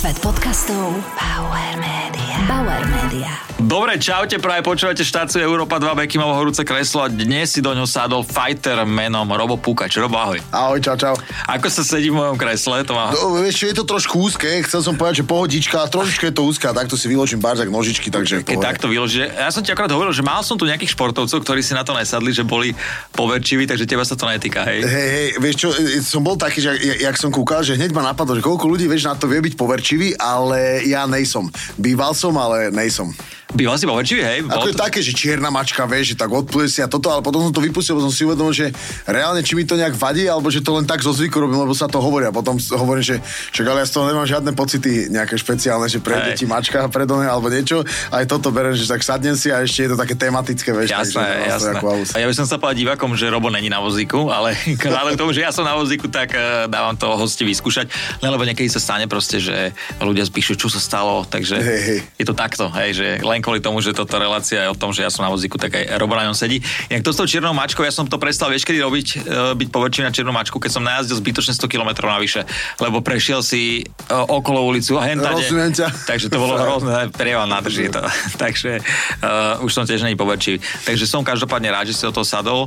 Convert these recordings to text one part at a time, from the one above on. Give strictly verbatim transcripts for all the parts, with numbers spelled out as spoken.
Svet podcastov Bauer Media. Bauer Media. Dobre, čaute, práve počúvate štáciu Európa dva, Bekimovo horúce kreslo a dnes si do ňo sadol fighter menom Robo Pukač. Robo, ahoj. Ahoj, čau, čau. Ako sa sedí v mojom kresle? To má... No, vieš, je to trošku úzke, chcel som povedať, že pohodička, trošičku je to úzke, a takto si vyložím barzak nožičky, takže Keď takto vyložíš, ja som ti akorát hovoril, že mal som tu nejakých športovcov, ktorí si na to nesadli, že boli poverčiví, takže teba sa to netýka, hej. Hej, hej, vieš čo, som bol taký, že jak som kúkal, že hneď ma napadlo, že koľko ľudí, vieš, na to vie byť poverčivý, ale ja nejsom. Býval som, ale nejsom. Býval si poverčivý, hej? Ako je to... také, že čierna mačka, vieš, že tak odpluje si a toto, ale potom som to vypustil, lebo som si uvedomil, že reálne či mi to nejak vadí, alebo že to len tak zo zvyku robím, lebo sa to hovorí a potom hovorím, že však ale ja z toho nemám žiadne pocity nejaké špeciálne, že prejde ti mačka predo mňa alebo niečo, aj toto berem, že tak sadnem si a ešte je to také tematické, vieš. Jasné, takže jasné. A ja by som sa povedal divákom, že Robo není na vozíku, ale k tomu, že ja som na vozíku, tak dávam to hosti vyskúšať, len lebo niekedy sa stane proste, že ľudia spíšu, čo sa stalo, takže hej, hej. Je to takto, hej, že len kvôli tomu, že toto relácia je o tom, že ja som na vozíku, tak aj Robo na ňom sedí. Jak to s tou čiernou mačkou, ja som to prestal vieš kedy robiť, byť poverčivý na čiernu mačku, keď som najazdil zbytočne sto kilometrov navyše, lebo prešiel si okolo ulicu a hentade. Rozumiem ťa. Takže to bolo hrozné, prieval nádrží to. Takže uh, už som tiež není poverčivý. Takže som každopádne rád, že si do toho sadol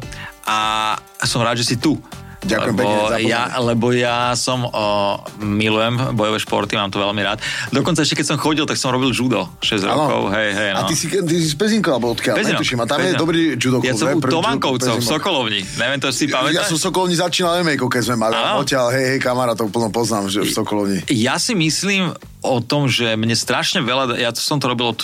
a som rád, že si tu. Ďakujem lebo pekne za ja, lebo ja som o, milujem bojové športy, mám to veľmi rád. Dokonca ešte keď som chodil, tak som robil judo šesť ano. rokov. Hej, hej, no. A ty si, ty si z Pezinka, alebo odkiaľ? Pezinok, Netuším, a tam Pezinok. je dobrý judo klub. Ja som u Tomankovcov v Sokolovni. Neviem, to si pamätáš? Ja som v Sokolovni začínal em á, keď sme mali. Odtiaľ, hej, hej, kamarátov plno poznám, že v Sokolovni. Ja si myslím o tom, že mne strašne veľa, ja som to robil od,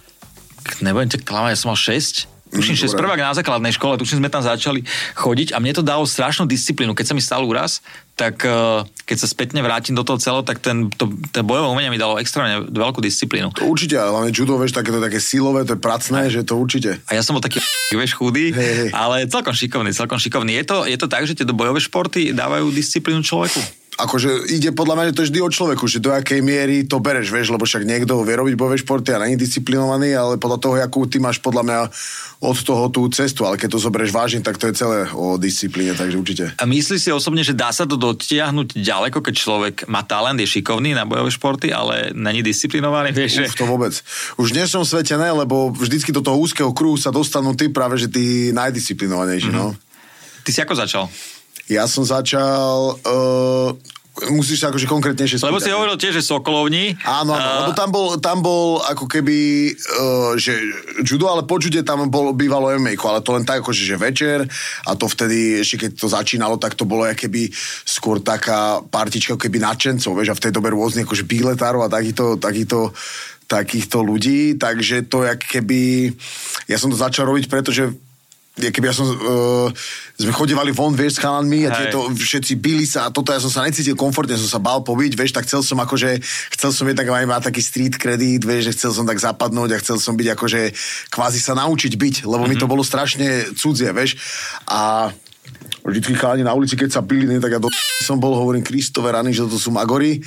nebudem ťa klamať, ja som mal šesť. Tuším, že prvák na základnej škole, tuším, sme tam začali chodiť a mne to dalo strašnú disciplínu. Keď sa mi stal úraz, tak keď sa spätne vrátim do toho celého, tak ten, to, to bojové umenie mi dalo extrémne veľkú disciplínu. To určite, ale hlavne judo, vieš, také, to také silové, to je pracné, že to určite. A ja som bol taký, vieš, chudý, hey, hey. ale celkom šikovný, celkom šikovný. Je to, je to tak, že tie bojové športy dávajú disciplínu človeku? Akože ide podľa mňa, že to je vždy o človeku, že do akej miery to bereš, vieš, lebo však niekto vie robiť bojové športy a není disciplinovaný, ale podľa toho, akú ty máš podľa mňa od toho tú cestu, ale keď to zoberieš vážne, tak to je celé o disciplíne, takže určite. A myslíš si osobne, že dá sa to dotiahnuť ďaleko, keď človek má talent, je šikovný na bojové športy, ale není disciplinovaný, vieš? Už to vôbec. Už v dnešnom svete ne, lebo vždycky do toho úzkeho kruhu sa dostanú tí práve, že tí najdisciplinovanejší, mm-hmm. no. Ty si ako začal? Ja som začal... Uh, musíš sa akože konkrétnejšie spýtať. Lebo si hovoril tiež, že Sokolovni. Áno, áno, uh... lebo tam bol, tam bol ako keby, uh, že judo, ale po jude tam bol, bývalo em á, ale to len tak akože, že večer a to vtedy, ešte keď to začínalo, tak to bolo keby skôr taká partička keby nadšencov, vieš, a v tej dobe rôzne akože bíletárov a takýchto, takýchto, takýchto ľudí, takže to jak keby, ja som to začal robiť, pretože keby ja som, uh, sme chodívali von, vieš, s chalanmi a tieto, všetci bili sa a toto, ja som sa necítil komfortne, som sa bál pobiť, vieš, tak chcel som akože, chcel som jednak aj mať taký street kredit, vieš, že chcel som tak zapadnúť a chcel som byť akože, kvázi sa naučiť byť, lebo mm-hmm. mi to bolo strašne cudzie, vieš, a vždycky chalani na ulici, keď sa pili, ne, tak ja do som bol, hovorím, Kristove rany, že to sú magory,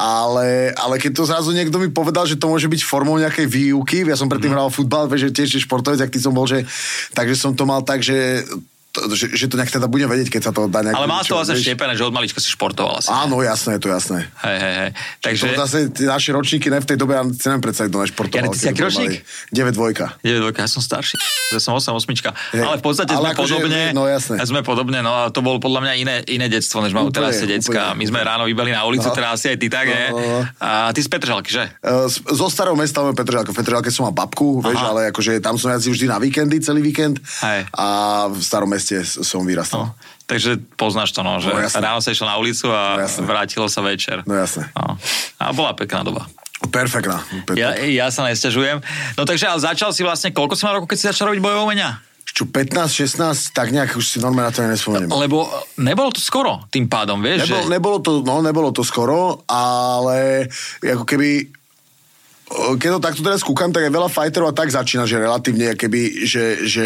ale, ale keď to zrazu niekto mi povedal, že to môže byť formou nejakej výuky, ja som predtým hral futbal, vieš, že tiež športovec, ak ty som bol, že, takže som to mal tak, že To, že, že to nejak teda budem vedieť, keď sa to dá nejak... Ale máš to vlastne štiepené, že od malička si športoval asi. Áno, jasné, je to jasné. Hej, hej, hej. Takže... To zase naši ročníky, ne v tej dobe, ja si neviem predstaviť, kto nešportoval. Ja, ty si aký ročník? deväť dvojka. deväť dvojka, ja som starší. Ja som osem osmička. Hey. Ale v podstate ale sme akože, podobne... No jasné. Sme podobne, no a to bolo podľa mňa iné, iné detstvo, než majú teraz decka. My sme ráno vybali na ulicu, no. Teraz asi aj ty tak, no, nie? No, no. A ty z Petržalky, že? Uh, zo starého mesta máme Petržalka. V Petržalke som mal babku, vieš, ale akože tam som jazdil vždy na víkendy, celý víkend. Hej. A v starom meste som vyrastal. No, takže poznáš to, no, že no, ráno sa išiel na ulicu a no, vrátilo sa večer. No jasné. No. A bola pekná doba. Perfektná. Ja, ja sa nesťažujem. No takže, ale začal si vlastne, koľko si mal rokov, keď si začal robiť bojové umenia? Čo, pätnásť šestnásť, tak nejak už si normálne na to nespomeniem. Lebo nebolo to skoro tým pádom, vieš? Nebolo, že... nebolo, to, no, nebolo to skoro, ale ako keby... Keď to takto teraz kúkam, tak aj veľa fighterov a tak začína, že relatívne, keby, že... že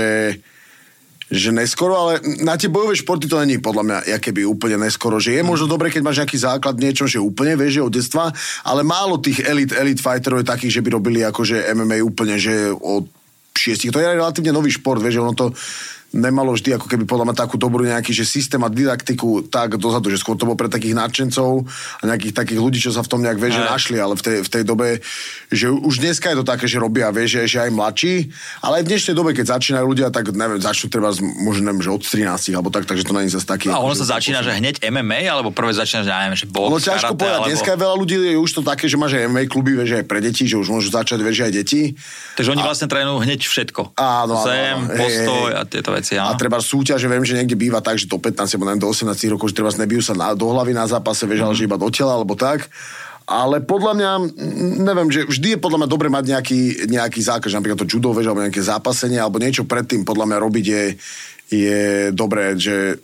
že neskoro, ale na tie bojové športy to není podľa mňa jakoby úplne neskoro, že je možno dobre, keď máš nejaký základ niečo, že úplne vieš, že od detstva, ale málo tých elite, elite fighterov je takých, že by robili akože em em á úplne, že od šiestich. To je relatívne nový šport, vieš, že ono to nemalo vždy ako keby podľa mňa takú dobrú nejaký, že systém a didaktiku tak dozadu, že skôr to bolo pre takých nadšencov a nejakých takých ľudí, čo sa v tom nejak vie, že našli, ale v tej, v tej dobe, že už dneska je to také, že robia, vie, že, že aj mladší, ale aj v dnešnej dobe, keď začínajú ľudia, tak neviem, začnú treba možno neviem, že od trinástich alebo tak, takže to nie je zase taký. A ono že sa začína, že hneď em em á, alebo prvé začína, že neviem, že box, no ťažko povedať, alebo... dneska je veľa ľudí, je už to také, že máš aj em em á kluby, vie, že aj pre deti, že už môžu začať, vie, že aj deti. Takže oni a... vlastne trénujú hneď všetko. Áno, Zem, áno, postoj hej, a tieto veci. Áno. A treba súťaže, viem, že niekde býva tak, že do pätnásť alebo do osemnásť rokov, že treba nebijú sa na, do hlavy na zápase, vieš, mm. ale že iba do tela, alebo tak. Ale podľa mňa, neviem, že vždy je podľa mňa dobre mať nejaký, nejaký zákaz, napríklad to judo, vieš, alebo nejaké zápasenie, alebo niečo predtým, podľa mňa robiť je, je dobré, že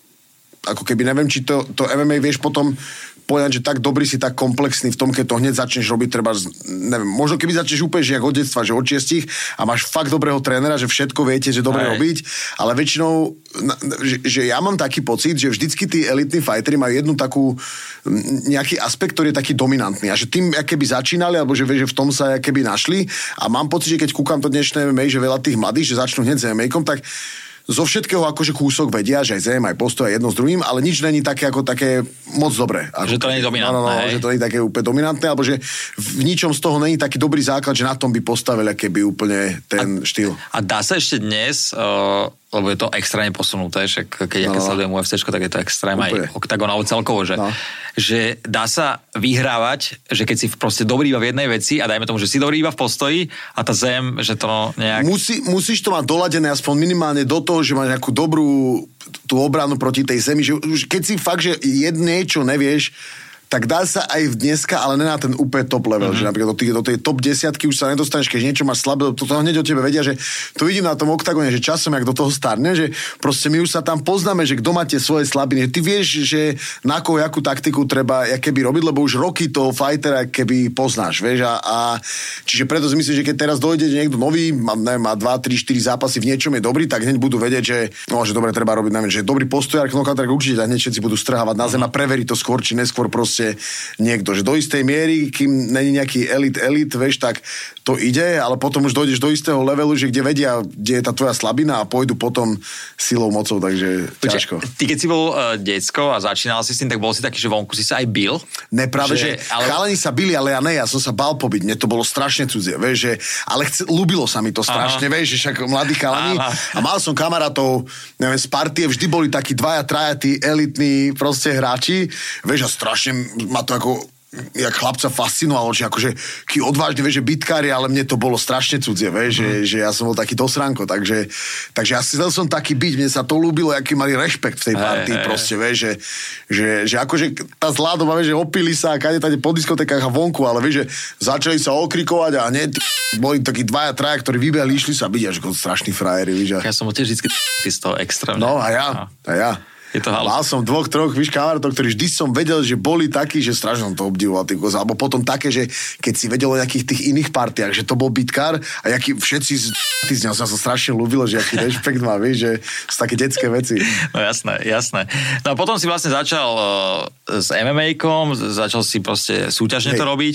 ako keby, neviem, či to, to em em á vieš potom povedať, že tak dobrý si, tak komplexný v tom, keď to hneď začneš robiť, treba, neviem, možno keby začneš úplne žiak od detstva, že od šiestich a máš fakt dobrého trénera, že všetko viete, že dobre Aj. robiť, ale väčšinou, že, že ja mám taký pocit, že vždycky tí elitní fighteri majú jednu takú, nejaký aspekt, ktorý je taký dominantný a že tým, keby začínali, alebo že, že v tom sa keby našli a mám pocit, že keď kúkam to dnešné em em á, že veľa tých mladých, že začnú hneď s em em á-kom, tak zo všetkého akože kúsok vedia, že aj zem, aj postoj, jedno s druhým, ale nič není také ako také moc dobré. Že to nie je dominantné. No, no, no, že to nie je také úplne dominantné, alebo že v ničom z toho není taký dobrý základ, že na tom by postavili keby úplne ten a, štýl. A dá sa ešte dnes... Uh... lebo je to extrémne posunuté, že keď no. ja sledujem ú ef céčko, tak je to extrém aj Octagon, alebo celkovo, že, no. že dá sa vyhrávať, že keď si proste dobrý iba v jednej veci a dajme tomu, že si dobrý iba v postoji a tá zem, že to nejak... Musí, musíš to mať doladené aspoň minimálne do toho, že máš nejakú dobrú tú obranu proti tej zemi, že už keď si fakt, že jedné čo nevieš, tak dá sa aj dneska, ale ne na ten úplne top level, mm-hmm. že napríklad do, tých, do tej top desiatky už sa nedostaneš, keď niečo máš slabé, to hneď o tebe vedia, že to vidím na tom Octagone, že časom, jak do toho starne, že proste my už sa tam poznáme, že kto má tie svoje slabiny, že ty vieš, že na koho jakú taktiku treba keby robiť, lebo už roky toho fightera keby poznáš, vieš, a, a čiže preto si myslím, že keď teraz dojde niekto nový, má, neviem, má dva, tri, štyri zápasy v niečom je dobrý, tak hneď budú vedieť, že no, že dobre treba robiť, neviem, že dobrý postojár, knockout, tak určite hneď všetci budú strhávať na zem a preveriť to skôr či neskôr proste niekto, že do istej miery, kým není nejaký elit, elit, vieš, tak to ide, ale potom už dojdeš do istého levelu, že kde vedia, kde je tá tvoja slabina a pôjdu potom silou, mocou, takže ťažko. Ty keď si bol uh, decko a začínal si s tým, tak bol si taký, že vonku si sa aj bil? Ne, práve, že, že ale... chalani sa bili, ale ja ne, ja som sa bál pobiť, mne to bolo strašne cudzie, vieš, že, ale chce, ľúbilo sa mi to strašne, Aha. vieš, že však mladí chalani Aha. a mal som kamarátov, neviem, z partie, vždy boli takí dvaja, traja, tí elitní proste hráči, vieš, a strašne ma to ako jak chlapca fascinovalo, že akože ký odvážne, vieš, že bitkári, ale mne to bolo strašne cudzie, vieš, mm. že, že ja som bol taký dosranko, takže, takže ja chcel som taký byť, mne sa to ľúbilo, aký mali rešpekt v tej partii, hey, proste, hey. vieš, že, že, že akože tá zlá doba, vieš, že opili sa a kade tady po diskotekách a vonku, ale vieš, že začali sa okrikovať a hneď boli takí dvaja, traja, ktorí vybehli, išli sa byť, až ako strašní frajeri, vieš. Ja som bol tiež vždycky z toho extrémne. No a ja, a ja. Mal som dvoch, troch, víš, kamarátov, ktorí vždy som vedel, že boli takí, že strašne som to obdivoval, tých koza. Alebo potom také, že keď si vedel o nejakých tých iných partiách, že to bol bitkár a jaký všetci z ty z ňa sa strašne ľúbilo, že aký rešpekt má, víš, že sú také detské veci. No jasné, jasné. No a potom si vlastne začal uh, s em em á-kom, začal si proste súťažne Hej. to robiť.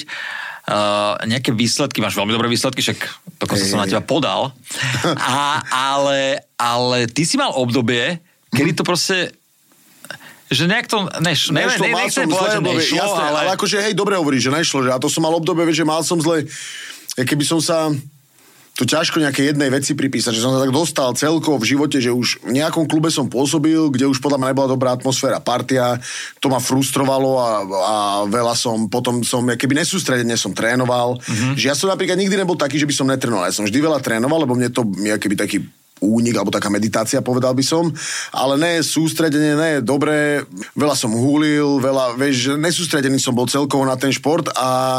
Uh, nejaké výsledky, máš veľmi dobré výsledky, však dokonca som na teba podal. A, ale, ale ty si mal obdobie, kedy to proste že nejak to nešlo, neviem, nešlo, nechcem povedať, že nešlo, jasné, ale... ale akože hej, dobre hovoríš, že nešlo, že a to som mal obdobie, že mal som zle, keby som sa to ťažko nejaké jednej veci pripísať, že som sa tak dostal celkovo v živote, že už v nejakom klube som pôsobil, kde už podľa mňa nebola dobrá atmosféra, partia, to ma frustrovalo a, a veľa som, potom som keby nesústredene som trénoval, mm-hmm. že ja som napríklad nikdy nebol taký, že by som netrénoval, ja som vždy veľa trénoval, lebo mne to keby taký únik, alebo taká meditácia, povedal by som, ale ne sústredenie, ne dobre, veľa som húlil, veľa, vieš, nesústredený som bol celkovo na ten šport a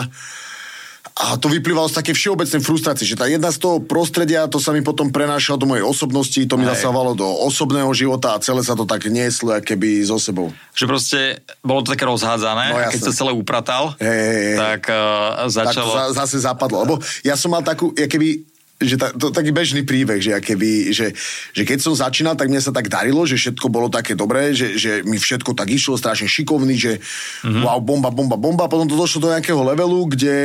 a to vyplývalo z také všeobecnej frustrácie, že tá jedna z toho prostredia, to sa mi potom prenášalo do mojej osobnosti, to mi zasávalo do osobného života a celé sa to tak nieslo, keby so sebou. Že proste bolo to také rozhádzané, no, keď sa celé upratal, hey, hey, hey. tak uh, začalo... Tak to zase zapadlo, lebo ja som mal takú, keby že ta, to taký bežný príbeh, že, keby, že, že keď som začínal, tak mne sa tak darilo, že všetko bolo také dobré, že, že mi všetko tak išlo, strašne šikovný, že mm-hmm. wow, bomba, bomba, bomba. Potom to došlo do nejakého levelu, kde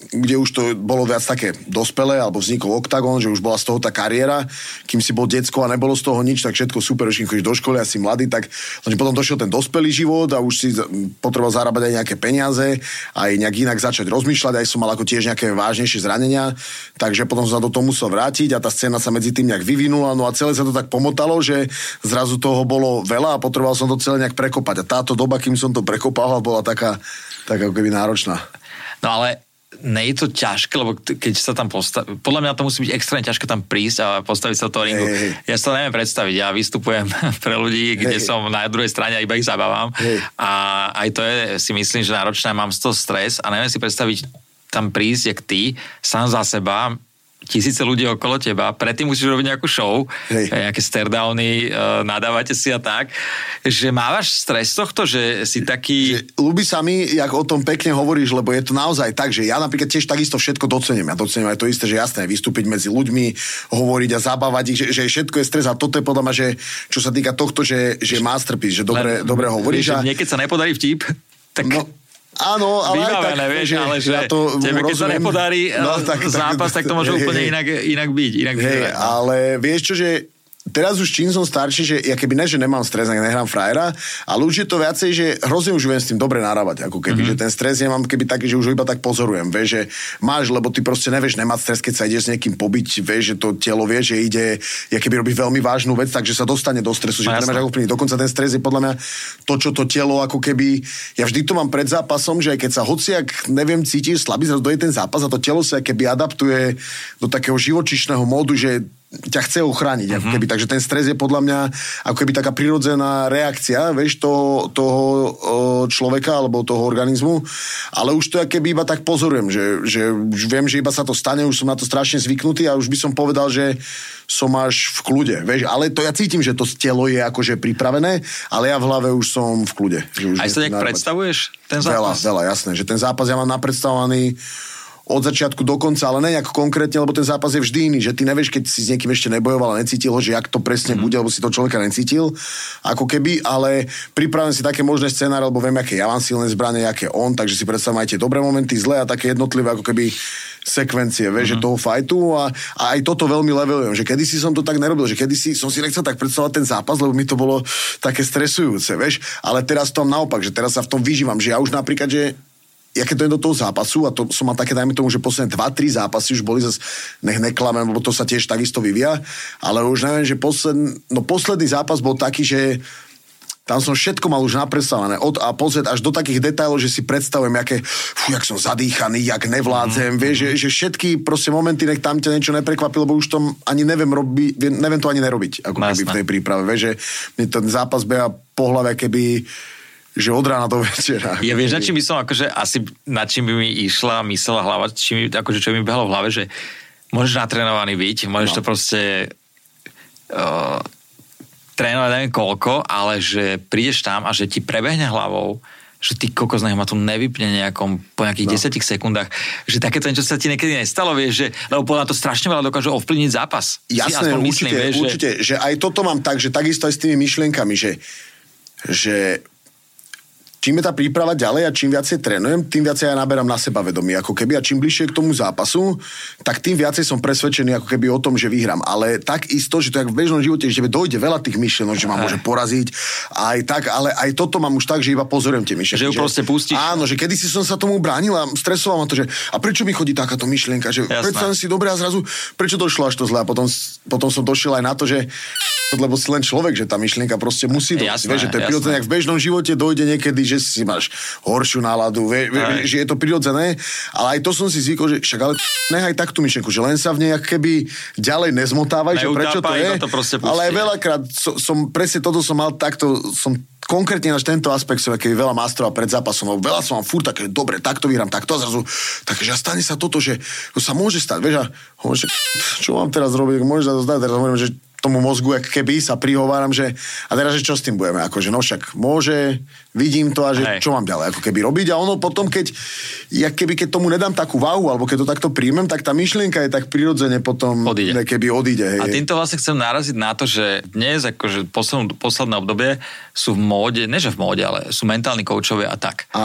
kde už to bolo viac také dospelé, alebo vznikol Octagon, že už bola z toho tá kariéra, kým si bol decko a nebolo z toho nič, tak všetko super, už keď do školy a si mladý, tak potom došiel ten dospelý život a už si potreboval zarábať aj nejaké peniaze, aj nejak inak začať rozmýšľať, aj som mal ako tiež nejaké vážnejšie zranenia, takže potom som sa do toho musel vrátiť a tá scéna sa medzi tým nejak vyvinula, no a celé sa to tak pomotalo, že zrazu toho bolo veľa a potreboval som to celé nejak prekopať. A táto doba, kým som to prekopal, bola taká, taká ako keby náročná. No ale nie je to ťažké, lebo keď sa tam postaví, podľa mňa to musí byť extrémne ťažké tam prísť a postaviť sa do toho ringu. Hey, hey. Ja sa to neviem predstaviť, ja vystupujem pre ľudí, kde hey. som na druhej strane a iba ich zabávam. Hey. A aj to je, si myslím, že náročné, mám z toho stres a neviem si predstaviť tam prísť, jak ty, sám za seba, tisíce ľudí okolo teba, predtým musíš robiť nejakú show, hej. nejaké stare-downy, uh, nadávate si a tak, že mávaš stres tohto, že si taký... Že ľúbi sa mi, jak o tom pekne hovoríš, lebo je to naozaj tak, že ja napríklad tiež takisto všetko docením. Ja docením aj to isté, že jasné, vystúpiť medzi ľuďmi, hovoriť a zabávať ich, že, že všetko je stres a toto je podľa mňa, že čo sa týka tohto, že, že masterpiece, že dobre, dobre hovoríš. A... Niekedy sa nepodarí vtip, tak... No, áno, ale vybavené, tak, vieš, že, ale že ja to tebe, keď sa nepodarí no, tak, zápas, tak, tak to môže hej, úplne inak, inak byť. Inak hej, byť ale vieš čo, že teraz už čím som starší, že ja keby ne, že nemám stres, ak nehrám frajera, ale už je to viacej, že hrozne už viem s tým dobre narábať, ako keby, mm-hmm. že ten stres ja mám keby taký, že už ho iba tak pozorujem, vieš, že máš, lebo ty proste nevieš nemať stres, keď sa ideš s niekým pobiť, vieš, že to telo vie, že ide, ja keby robí veľmi vážnu vec, takže sa dostane do stresu, že to nemáš ako vplyvniť. Dokonca ten stres je podľa mňa to, čo to telo ako keby, ja vždy to mám pred zápasom, že aj keď sa hociak, neviem, cítiš slabý, zrazu dojde ten zápas a to telo sa keby adaptuje do takého živočíšneho módu, že ťa chce uchrániť, uh-huh. ako keby, takže ten stres je podľa mňa ako keby taká prirodzená reakcia, vieš, toho, toho človeka alebo toho organizmu, ale už to keby iba tak pozorujem, že, že už viem, že iba sa to stane, už som na to strašne zvyknutý a už by som povedal, že som až v kľude, vieš, ale to ja cítim, že to telo je akože pripravené, ale ja v hlave už som v kľude. Že už aj sa nejak predstavuješ ten zápas? Veľa, veľa, jasné, že ten zápas ja mám napredstavovaný od začiatku do konca, ale ne nejak konkrétne, lebo ten zápas je vždy iný, že ty nevieš, keď si s niekým ešte nebojoval a necítil ho, že jak to presne mm. bude, alebo si to človeka necítil, ako keby, ale pripravím si také možné scenáre, lebo viem, aké ja mám silné zbrane, aké on, takže si predstavím aj tie dobré momenty, zlé a také jednotlivé, ako keby sekvencie, vieš, mm. že toho fajtu a, a aj toto veľmi levelujem, že kedysi som to tak nerobil, že kedysi som si nechcel tak predstavovať ten zápas, lebo mi to bolo také stresujúce, vieš, ale teraz to naopak, že teraz sa v tom vyžívam, že ja už napríklad, že ja keď to je do toho zápasu, a to som mal také, dajme tomu, že posledné dva tri zápasy už boli zase, nech neklamem, lebo to sa tiež takisto vyvíja, ale už neviem, že posled, no posledný zápas bol taký, že tam som všetko mal už napredstavené od A po Z až do takých detailov, že si predstavujem, aké, fú, jak som zadýchaný, jak nevládzem, mm. vieš, že, že všetky proste momenty, nech tam ťa niečo neprekvapilo, lebo už to ani neviem robiť, neviem to ani nerobiť, ako keby v tej príprave, vieš, že mi ten zápas beha po hlave, keby že od rána do večera. Ja vieš, na čím by som, akože asi na čím by mi išla, myslela hlava, čím, akože čo by mi behalo v hlave, že môžeš natrénovaný byť, môžeš no. to proste uh, trénovať neviem koľko, ale že prídeš tam a že ti prebehne hlavou, že ty kokos, nech ma to nevypne nejakom, po nejakých no. desiatich sekundách, že takéto niečo sa ti niekedy nestalo, vieš, že, lebo podľa to strašne veľa dokáže ovplyvniť zápas. Jasné, určite, myslím, vieš, určite, že... že aj toto mám tak, že takisto aj s tými myšlienkami, že, že čím je tá príprava ďalej a čím viacej trénujem, tým viacej ja naberám na seba vedomie, ako keby, a čím bližšie k tomu zápasu, tak tým viacej som presvedčený ako keby o tom, že vyhrám. Ale tak isto, že to jak v bežnom živote, že dojde veľa tých myšlienok, že ma môže poraziť, aj tak, ale aj toto mám už tak, že iba pozorujem tie myšlienky. Že ju proste pustíš. Áno, že kedysi som sa tomu bránil a stresoval ma to, že a prečo mi chodí takáto myšlienka, že predstavím si dobre a zrazu prečo došlo až to zle a potom, potom som došiel aj na to, že lebo si len človek, že tá myšlienka proste musí dojsť. Vieš, že to je prirodzené, jak v bežnom živote dojde niekedy, že si máš horšiu náladu, vie, vie, že je to prirodzené, ale aj to som si zvykol, že však ale nechaj tak tú myšlienku, že len sa v nej keby ďalej nezmotávaj, že prečo to je, to ale aj veľakrát som, som, presne toto som mal takto, som konkrétne náš tento aspekt som aký veľa masterov pred zápasom, lebo veľa som mám furt také, dobre, takto vyhrám, takto a zrazu, takže stane sa toto, že to sa môže stať, vieš, a že, čo mám teraz robiť, môže sa to zdať, teraz hovorím, že tomu mozgu, jak keby sa prihováram, že a teraz, že čo s tým budeme, akože no však môže, vidím to a že Hej. čo mám ďalej, ako keby robiť a ono potom, keď jak keby, keď tomu nedám takú váhu, alebo keď to takto príjmem, tak tá myšlienka je tak prirodzene potom odíde. Keby odíde. Hej. A týmto vlastne chcem naraziť na to, že dnes, akože posledné obdobie sú v móde, ne že v móde, ale sú mentálni koučovia a tak. Áno.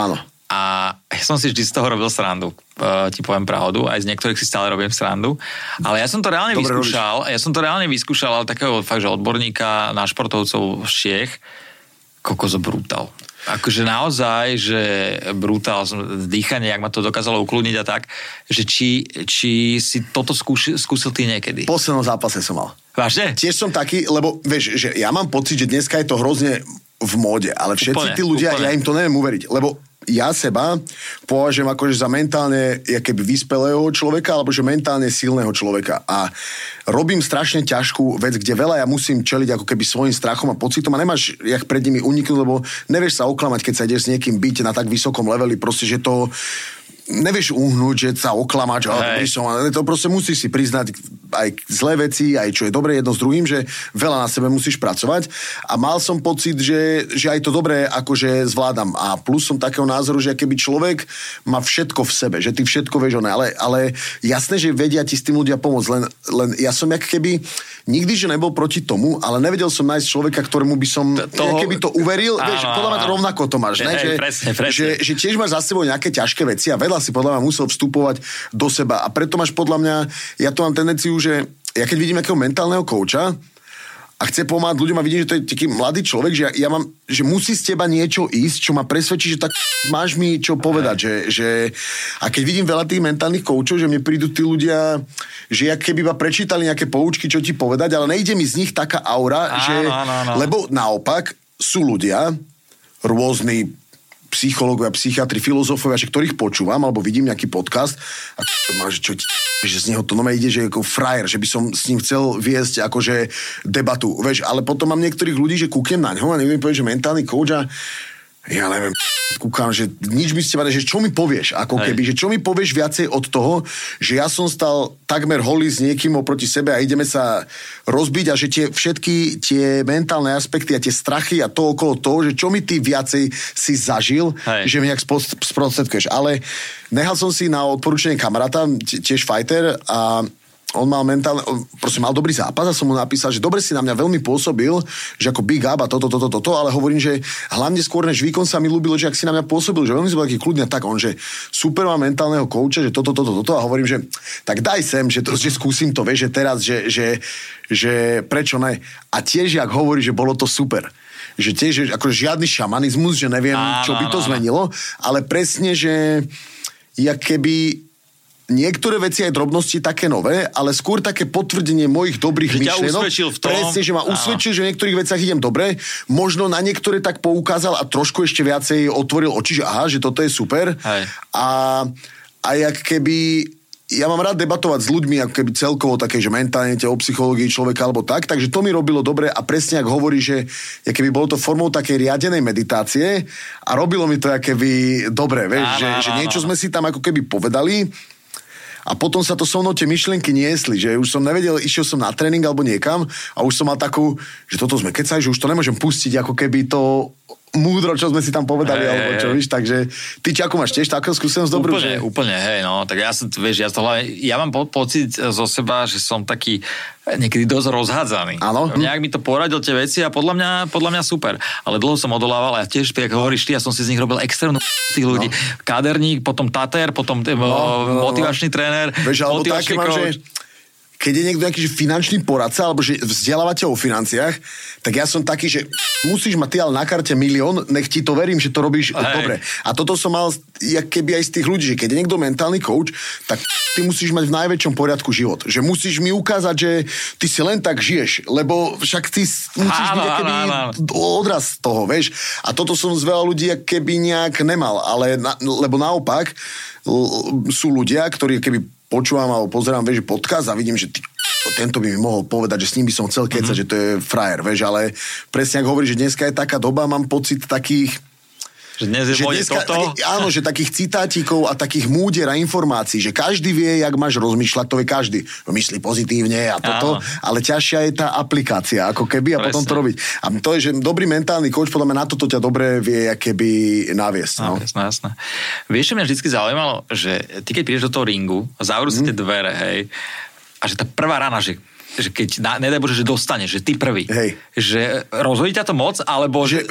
A ja som si vždy z toho robil srandu, uh, ti poviem pravdu, aj z niektorých si stále robím srandu, ale ja som to reálne Dobre vyskúšal, robiš. ja som to reálne vyskúšal, ale takého fakt, že odborníka na športovcov z Čiech, kokos brutál. Akože naozaj, že brutál, dýchanie, jak ma to dokázalo ukludniť a tak, že či, či si toto skúš, skúsil ty niekedy. V poslednom zápase som mal. Vážne? Tiež som taký, lebo vieš, že ja mám pocit, že dneska je to hrozne v móde, ale všetci úplne, tí ľudia, úplne. Ja im to neviem uveriť, lebo ja seba považujem akože za mentálne keby vyspelého človeka, alebo že mentálne silného človeka. A robím strašne ťažkú vec, kde veľa ja musím čeliť ako keby svojim strachom a pocitom a nemáš jak pred nimi uniknúť, lebo nevieš sa oklamať, keď sa ideš s niekým byť na tak vysokom leveli, proste, že to nevieš uhnúť, že sa oklamáš, ale som, to proste musíš si priznať aj zlé veci, aj čo je dobre jedno s druhým, že veľa na sebe musíš pracovať a mal som pocit, že, že aj to dobré akože zvládam a plus som takého názoru, že keby človek má všetko v sebe, že ty všetko vieš, ale, ale jasné, že vedia ti s tým ľudia pomôcť, len, len ja som jak keby nikdy, že nebol proti tomu, ale nevedel som nájsť človeka, ktorému by som toho... keby to uveril, áno, vieš, podľa mňa rovnako to máš, ne? Hej, že, presne, presne. Že, že tiež máš za sebou nejaké ťažké veci a veľa si podľa mňa musel vstupovať do seba a preto máš podľa mňa, ja to mám tendenciu, že ja keď vidím nejakého mentálneho kouča a chce pomáhať ľuďom a vidím, že to je taký mladý človek, že ja, ja mám, že musí z teba niečo ísť, čo ma presvedčí, že tak máš mi čo povedať, že, že a keď vidím veľa tých mentálnych koučov, že mne prídu tí ľudia, že jak keby iba prečítali nejaké poučky, čo ti povedať, ale nejde mi z nich taká aura, áno, že, áno, áno. Lebo naopak sú ľudia rôzni psychológovia, psychiatri, filozofovia, že ktorých počúvam, alebo vidím nejaký podcast a že, čo, že z neho to nové ide, že ako frajer, že by som s ním chcel viesť akože debatu, vieš, ale potom mám niektorých ľudí, že kúknem na ňo a neviem povedať, že mentálny coach a ja neviem, kúkam, že nič by ste mali, že čo mi povieš, ako keby, že čo mi povieš viacej od toho, že ja som stal takmer holý s niekým oproti sebe a ideme sa rozbiť a že tie všetky tie mentálne aspekty a tie strachy a to okolo toho, že čo mi ty viacej si zažil, Hej. že mi nejak sprostredkuješ. Ale nechal som si na odporúčanie kamaráta, tiež fighter a on mal mentálne, proste mal dobrý zápas a som mu napísal, že dobre si na mňa veľmi pôsobil, že ako big up a toto, toto, toto, ale hovorím, že hlavne skôr než výkon sa mi ľúbilo, že ak si na mňa pôsobil, že veľmi si bol taký kľudný, tak on, že super má mentálneho kouča, že toto, toto, toto a hovorím, že tak daj sem, že, to, že skúsim to, vieš, že teraz, že, že, že prečo ne? A tiež, jak hovorí, že bolo to super. Že tiež, že ako žiadny šamanizmus, že neviem, čo by to zmenilo, ale presne, že jak keby niektoré veci aj drobnosti také nové, ale skôr také potvrdenie mojich dobrých že myšlienok. V tom. Presne, že ma usvedčil, že v niektorých veciach idem dobre. Možno na niektoré tak poukázal a trošku ešte viacej otvoril oči, že aha, že toto je super. Hej. A, a jak keby ja mám rád debatovať s ľuďmi, ako keby celkovo také, že mentálne o psychológii človeka alebo tak, takže to mi robilo dobre a presne ak hovorí, že keby bolo to formou takej riadenej meditácie a robilo mi to keby dobre, vieš, áno, že, áno, že niečo áno. sme si tam ako keby povedali. A potom sa to so mnou tie myšlienky niesli, že už som nevedel, išiel som na tréning alebo niekam a už som mal takú, že toto sme kecali, že už to nemôžem pustiť, ako keby to múdro, čo sme si tam povedali, hey, alebo čo, víš, takže ty čo, ako máš tiež takú skúsenosť dobrú? Úplne, že... úplne, hej, no, tak ja som, vieš, ja, tohle, ja mám po, pocit zo seba, že som taký niekedy dosť rozhádzaný. Áno. Nejak mi to poradil tie veci a podľa mňa, podľa mňa super. Ale dlho som odolával a tiež, tak hovoríš ty, ja som si z nich robil extrémnu tých ľudí. No. Kaderník, potom Tater, potom no, no, motivačný no. tréner, vieš, alebo také mám, že keď je niekto nejaký že finančný poradca alebo že vzdelávateľ o financiách, tak ja som taký, že musíš mať ty ale na karte milión, nech ti to verím, že to robíš Hej. dobre. A toto som mal jak keby aj z tých ľudí, že keď je niekto mentálny coach, tak ty musíš mať v najväčšom poriadku život. Že musíš mi ukázať, že ty si len tak žiješ, lebo však ty musíš byť keby odraz toho, vieš. A toto som z veľa ľudí keby nejak nemal, ale na, lebo naopak sú ľudia, ktorí keby počúvam alebo pozerám, vieš, podcast a vidím, že ty, tento by mi mohol povedať, že s ním by som chcel kecať, mm-hmm. že to je frajer, vieš, ale presne ak hovorí, že dneska je taká doba, mám pocit takých Že dnes je že dneska, toto? Taký, áno, že takých citátikov a takých múdier a informácií, že každý vie, jak máš rozmýšľať, to vie každý. Myslí pozitívne a toto, áno. ale ťažšia je tá aplikácia, ako keby a Presne. Potom to robiť. A to je, že dobrý mentálny coach, podľa mňa na toto ťa dobre vie, keby naviesť. No. Jasné, jasné. Vieš, čo mňa vždycky zaujímalo, že ty keď prídeš do toho ringu, zavrú si mm. tie dvere, hej, a a že tá prvá rana, že že keď, nedaj Bože, že dostane, že ty prvý. Hej. Že rozhodí ťa to moc, alebo... Že,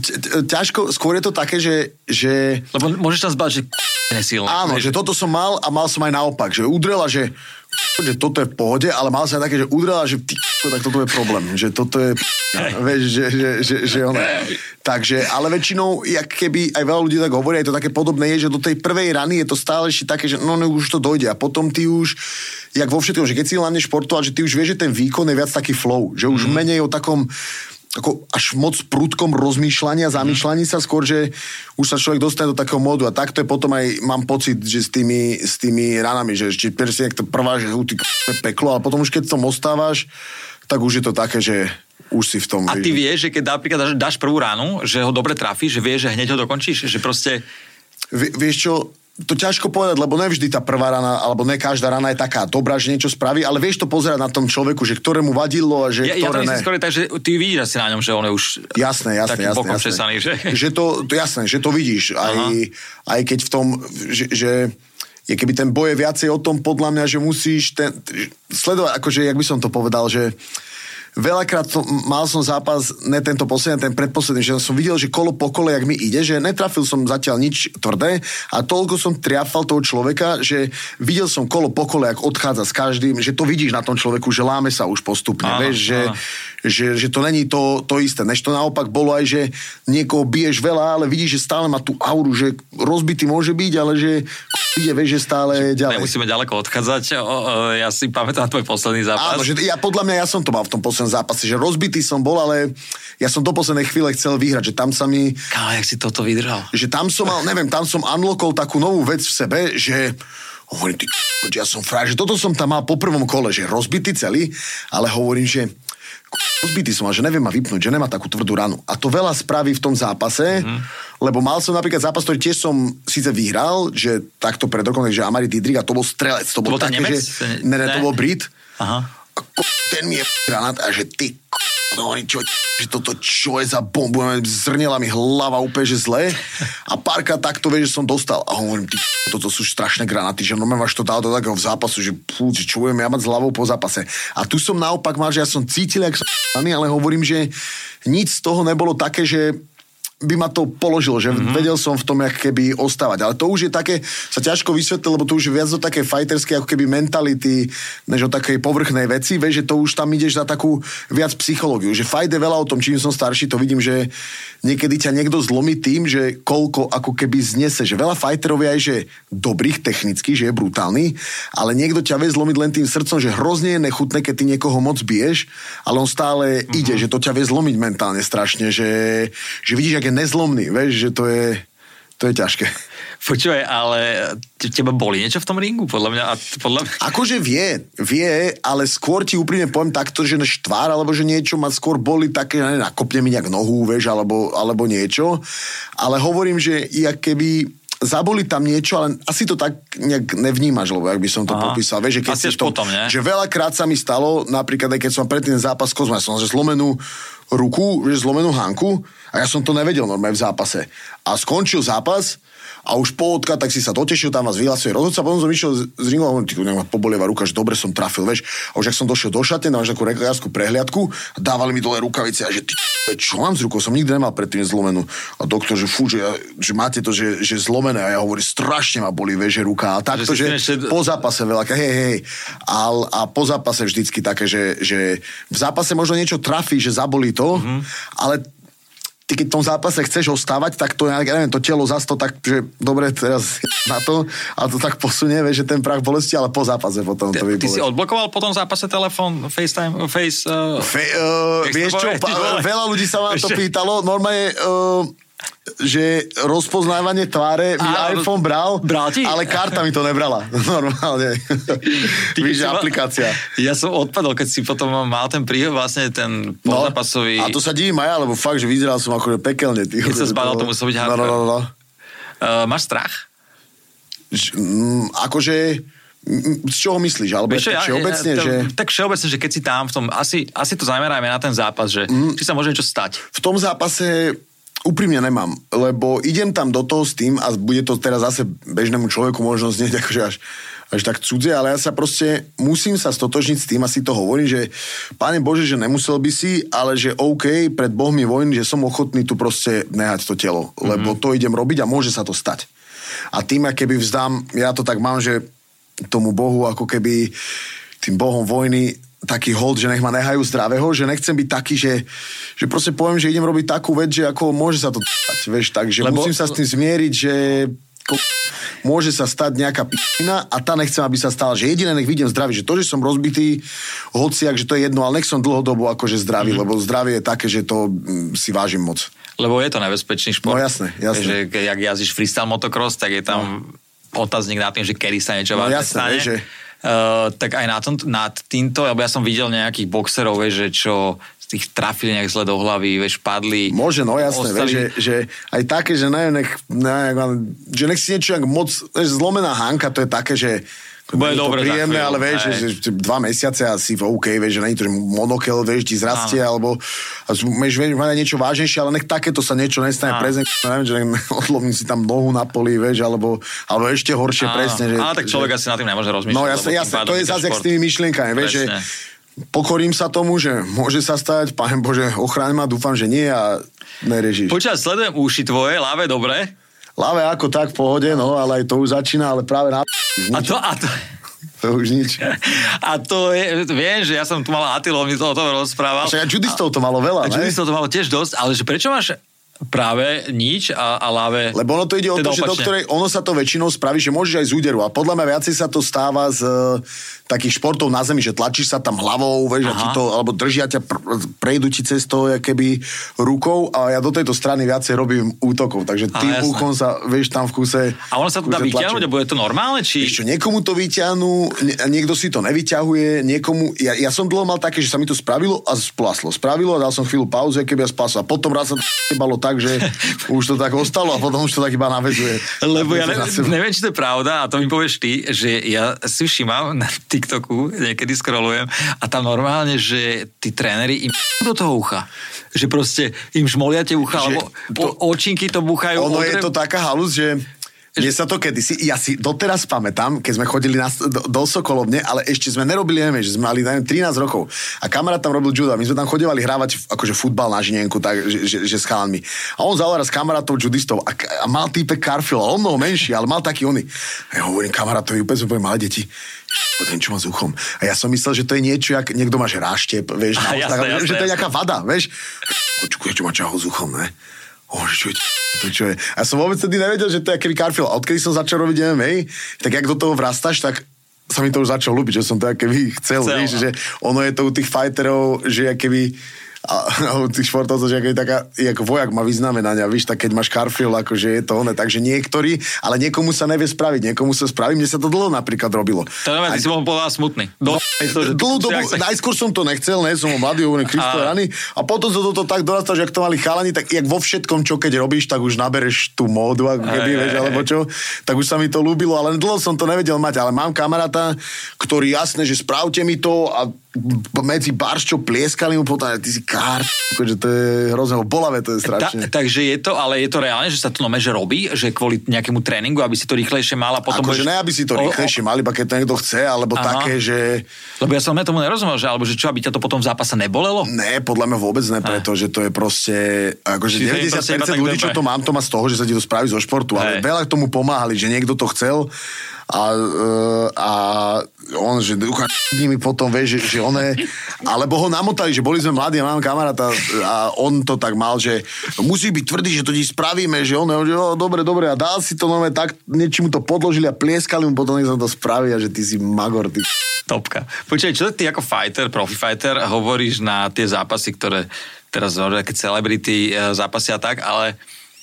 ťažko, skôr je to také, že... že... Lebo môžeš tam zbať, že nesilné. Áno, že toto som mal a mal som aj naopak, že udrela, že že toto je v pohode, ale mal som aj také, že udrela, že ty, tak toto je problém, že toto je vieš, že, že, že, že ono. Takže, ale väčšinou, jak keby aj veľa ľudí tak hovorí, je to také podobné, je, že do tej prvej rany je to stále ešte také, že no, no už to dojde a potom ty už, jak vo všetkom, že keď si hlavne športoval, že ty už vieš, že ten výkon je viac taký flow, že už mm. menej o takom ako až moc prudkom rozmýšľania, zamýšľaní sa skôr, že už sa človek dostane do takého módu a takto je potom aj, mám pocit, že s tými, s tými ranami, že ešte presne, jak to prvá, že ty k***e peklo, ale potom už keď tom ostávaš, tak už je to také, že už si v tom... A ty vieš, že keď napríklad dáš, dáš prvú ránu, že ho dobre trafíš, že vieš, že hneď ho dokončíš, že proste... V, vieš čo, to ťažko povedať, lebo nevždy tá prvá rana, alebo ne každá rana je taká dobrá, že niečo spraví, ale vieš to pozerať na tom človeku, že ktorému vadilo a že ja, ktoré ja to ne. Skôr tak, že ty vidíš asi na ňom, že on je už jasné, jasné, takým jasné, bokom jasné. česaný, že? Že to, to jasné, že to vidíš, aj, aj keď v tom, že, že je keby ten boj je viacej o tom, podľa mňa, že musíš ten, sledovať, akože, jak by som to povedal, že veľakrát to, mal som zápas, ne tento posledný, ten predposledný, že som videl, že kolo po kole, jak mi ide, že netrafil som zatiaľ nič tvrdé a toľko som triafal toho človeka, že videl som kolo po kole, jak odchádza s každým, že to vidíš na tom človeku, že láme sa už postupne, áno, vieš, že, že, že to není to, to isté. Než to naopak bolo aj, že niekoho biješ veľa, ale vidíš, že stále má tú auru, že rozbitý môže byť, ale že ide, vieš, že stále ďalej. Nemusíme ďaleko odchádzať. O, o, ja si pamätám tvoj posledný zápas. Áno, že ja podľa mňa ja som to mal v tom poslednom zápase, že rozbitý som bol, ale ja som do poslednej chvíle chcel vyhrať, že tam sa mi... Kámo, jak si toto vydržal? Že tam som mal, neviem, tam som unlockol takú novú vec v sebe, že hovorím, ty, ja som frajer, že toto som tam mal po prvom kole, že rozbitý celý, ale hovorím, že rozbitý som mal, že neviem ma vypnúť, že nemá takú tvrdú ranu. A to veľa spraví v tom zápase, mm-hmm. lebo mal som napríklad zápas, ktorý tiež som síce vyhral, že takto pred rokom, že Amari Didrik, a to bol strelec, to bol, to bol také, Nemec? že... Ne, ne, to bol Brit. Aha. A ten mi je granát a že ty no, čo, že toto čo je za bombu, zrnela mi hlava úplne, že zle a párkrát takto vieš, že som dostal a hovorím, ty, toto sú strašné granáty, že no máš to dal do takého v zápasu, že pú, čo budem ja mať s hlavou po zápase. A tu som naopak mal, že ja som cítil, jak som ale hovorím, že nič z toho nebolo také, že by ma to položilo, že mm-hmm. vedel som v tom, jak keby ostávať. Ale to už je také, sa ťažko vysvetlí, lebo to už je viac do také fighterskej, ako keby mentality, než o takej povrchnej veci, vieš, že to už tam ideš za takú viac psychológiu. Že fight je veľa o tom, čím som starší, to vidím, že niekedy ťa niekto zlomí tým, že koľko ako keby znese. Že veľa fighterov je aj, že dobrých technicky, že je brutálny, ale niekto ťa vie zlomiť len tým srdcom, že hrozne je nechutné, keď ty niekoho moc biješ, ale on stále mm-hmm. ide, že to ťa vie zlomiť mentálne strašne, že, že vidíš, jak nezlomný, vieš, že to je, to je ťažké. Počúvaj, ale teba boli niečo v tom ringu? Podľa mňa, a podľa mňa... Akože vie, vie, ale skôr ti úprimne poviem takto, že štvár, alebo že niečo ma skôr boli také, že nakopne mi nejak nohu, vieš, alebo, alebo niečo. Ale hovorím, že jak keby zaboli tam niečo, ale asi to tak nejak nevnímaš, lebo jak by som to Aha. popísal. Vieš, že keď asi to, potom, nie? Že veľakrát sa mi stalo, napríklad aj keď som predtým zápas Kozma, som že zlomenú ruku, že zlomenú hanku a ja som to nevedel normálne v zápase. A skončil zápas a už po odka, tak si sa dotešil, tam vás vyhlasuje rozhodca, potom som išiel z ringu a hovorím, ty, nemá pobolieva ruka, že dobre som trafil, vieš. A už ak som došiel do šatne, dám takú lekárskú prehliadku a dávali mi dole rukavice a že ty, čo mám s rukou, som nikdy nemal predtým zlomenú. A doktor, že fú, že, ja, že máte to, že, že zlomené a ja hovorím, strašne ma boli, vieš, že ruka. A takto, že, že po zápase veľa, hej, hej. A, a po zápase vždycky také, že, že v zápase možno niečo trafí, že zabolí to, mm-hmm. ale ty keď v tom zápase chceš ostávať, tak to, ja neviem, to telo zas to tak, že dobre, teraz na to, a to tak posunie, vieš, že ten prach bolesti, ale po zápase potom to vybolí. Ty si odblokoval po tom zápase telefón, FaceTime, Face... Uh, Fe, uh, vieš čo, pa, veľa ľudí sa ma to pýtalo, normálne... Uh, že rozpoznávanie tváre mi a, iPhone bral, bral ale karta mi to nebrala. Normálne. Víš, aplikácia. Ja som odpadol, keď si potom mal ten príhod, vlastne ten pozápasový... No, a to sa divím aj ja, lebo fakt, že vyzeral som akože pekelne. Ty, keď sa zbadal, to musel byť hardcore. No, no, no, no. Uh, máš strach? Ž, m, akože... Z čoho myslíš? Alebo Víš, tak ja, všeobecne, ja, že... Tak všeobecne, že keď si tam v tom... Asi, asi to zamerajme na ten zápas, že mm. či sa môže niečo stať. V tom zápase... úprimne nemám, lebo idem tam do toho s tým a bude to teraz zase bežnému človeku možno znieť akože až, až tak cudzie, ale ja sa proste musím sa stotožniť s tým a si to hovorím, že Pane Bože, že nemusel by si, ale že OK, pred Bohmi vojny, že som ochotný tu proste nehať to telo, mm-hmm. lebo to idem robiť a môže sa to stať. A tým, ak keby vzdám, ja to tak mám, že tomu Bohu ako keby tým Bohom vojny taký hold, že nech ma nehajú zdravého, že nechcem byť taký, že, že proste poviem, že idem robiť takú vec, že ako môže sa to dať, vieš, takže Lebo... musím sa s tým zmieriť, že môže sa stať nejaká p***na a tá nechcem, aby sa stala, že jediné nech vidím zdravý, že to, že som rozbitý, hociak, že to je jedno, ale nech som dlhodobo akože zdravý, mm-hmm. lebo zdravie je také, že to si vážim moc. Lebo je to nebezpečný šport. No jasné, jasné. Že jak jazdíš freestyle motocross, tak je tam no. otáznik nad tým, že kedy sa niečo no, vážne jasné, stane. Že... Uh, tak aj nad, tom, nad týmto, lebo ja som videl nejakých boxerov, vieš, že čo z tých trafili nejak zle do hlavy, vieš, padli. Môže, no jasné, ostali... vieš, že, že aj také, že neviem, nech, neviem, že nech si niečo moc, vieš, zlomená hánka, to je také, že bude je to dobre príjemné, ale vieš, že, že dva mesiace asi v OK, vieš, že nie je to, že monokel, vieš, ti zrastie, Áno. alebo vieš, vieš, mať niečo vážnejšie, ale nech takéto sa niečo nestane prezent, neviem, že odlomím si tam nohu na poli, vieš, alebo, alebo ešte horšie, Áno. presne. Že, ale tak človek že, asi na tým nemôže rozmýšľať. No jasne, jasne, to je zase jak s tými myšlienkami, vieš, že pokorím sa tomu, že môže sa stať, Pane Bože, ochráň ma, dúfam, že nie a nerežíš. Počas, sledujem uši tvoje, ľavé, dobre? Ľavé ako tak v pohode, no, ale aj to už začína, ale práve na... A to, a to... To už nič. A to je, viem, že ja som tu mal Attilov, mi to o tom rozprával. Však a judistov to malo veľa, ne? Judistov to malo tiež dosť, ale že prečo máš práve nič a, a ľavé... Lebo ono to ide o to, že do ktorej ono sa to väčšinou spraví, že môžeš aj z úderu. A podľa mňa viacej sa to stáva z uh, takých športov na zemi, že tlačíš sa tam hlavou, vieš, a ti to, alebo držia ťa, pr- prejdu ti cez to, keby rukou, a ja do tejto strany viacej robím útokov. Takže tým úchom sa, vieš, tam v kuse... A ono sa to dá vyťahnuť, alebo je to normálne, či... Ešte niekomu to vyťahnú, niekto si to nevyťahuje, niekomu... Ja, ja som dlho mal také, že sa mi to spravilo a splaslo. Spravilo a dal som chvíľu pauzu, keby ja splaslo. A potom raz sa to balo tak, že už to tak ostalo a potom už to tak iba naväzuje. Lebo ja neviem, neviem, či to je pravda, a to mi povieš ty, že ja si všímam na TikToku, niekedy scrollujem a tam normálne, že tí tréneri im do toho ucha. Že proste im šmolia tie ucha, alebo to, očinky to buchajú. Ono odre... je to taká halus, že mne sa to kedysi, ja si doteraz pamätám, keď sme chodili na, do, do Sokolovne, ale ešte sme nerobili, neviem, že sme mali, neviem, trinásť rokov. A kamarát tam robil judo. My sme tam chodevali hrávať akože futbal na žinienku, tak, že, že, že s chalanmi. A on zavolal raz kamarátov judistov a, a mal týpek Carfield, a on mnoho menší, ale mal taký oný. A ja hovorím kamarátovi, úplne sme malé deti. Poďme, čo má s uchom. A ja som myslel, že to je niečo, jak niekto máš ráštep, vieš, na jasné, ostách, jasné, že to je jasné. nejaká vada, vieš. Počkuje, čo má čaho s uchom, ne? Oh, čo je, to čo je. A ja som vôbec tedy nevedel, že to je aký Carfield. A odkedy som začal robiť em em á, tak jak do toho vrastáš, tak sa mi to už začalo ľúbiť, že som to akoby chcel, chcel víš, že ono je to u tých fighterov, že akoby a, a u tých športovcov, že akoby taká, ako vojak má vyznamenania, víš, tak keď máš Carfield, akože je to one, takže niektorí, ale niekomu sa nevie spraviť, niekomu sa spraví, mne sa to dlho napríklad robilo. To neviem, ty si bol povedal smutný. Do... Dlhú dobu, najskôr som to nechcel, ne, som bol mladý, hovorím, Kristo a... rany, a potom sa toto tak dorastal, že ak to mali chalani, tak jak vo všetkom, čo keď robíš, tak už nabereš tú módu, ako keby, aj, vieš, aj, alebo čo, tak už sa mi to ľúbilo, ale dlho som to nevedel mať, ale mám kamaráta, ktorý jasne, že spravte mi to a medzi baršťou plieskali mu potom, ty si kár, akože to je hrozné, bolavé to je strašne. Ta, takže je to, ale je to reálne, že sa to nome, že robí, že kvôli nejakému tréningu, aby si to rýchlejšie mal a potom... Akože budeš... ne, aby si to rýchlejšie mal, iba keď to niekto chce, alebo Aha. také, že... Lebo ja som ne tomu nerozumel, že alebo že čo, aby ťa to potom v zápase nebolelo? Ne, podľa mňa vôbec ne, pretože to je proste... Akože deväťdesiat percent ľudí, čo to mám, to má z toho, že sa ti to spraví zo športu, ale Hej. veľa k tomu pomáhali, že niekto to chcel a, a on, že mi potom vie, že, že on je, alebo ho namotali, že boli sme mladí a mám kamaráta a on to tak mal, že musí byť tvrdý, že to ti spravíme, že on je, že oh, dobre, dobre a dal si to nové tak, niečím mu to podložili a plieskali mu, potom nech sa to spraví a že ty si magor, ty. Topka. Počkaj, čo ty ako fighter, profi fighter hovoríš na tie zápasy, ktoré teraz také celebrity zápasia tak, ale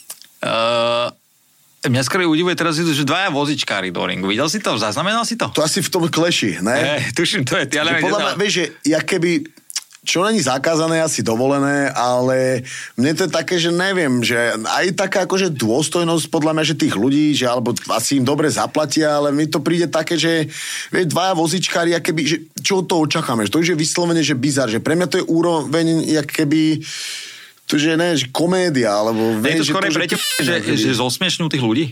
uh, mňa skôr udivuje teraz, že dvaja vozičkári do ringu. Videl si to? Zaznamenal si to? To asi v tom kleši, ne? Ne, tuším, to je... Ja neviem, podľa mňa, vieš, že ja keby... Čo není zakázané, asi dovolené, ale mne to je také, že neviem, že aj taká akože dôstojnosť podľa mňa, že tých ľudí, že alebo asi im dobre zaplatia, ale mi to príde také, že vieš, dvaja vozičkári, keby, že čo to očakáme, že to už je vyslovene, že bizar, že pre mňa to je úroveň, jak keby To, že ne, že komédia, alebo... Je to skôr pre teba, že, že zosmiešňujú tých ľudí?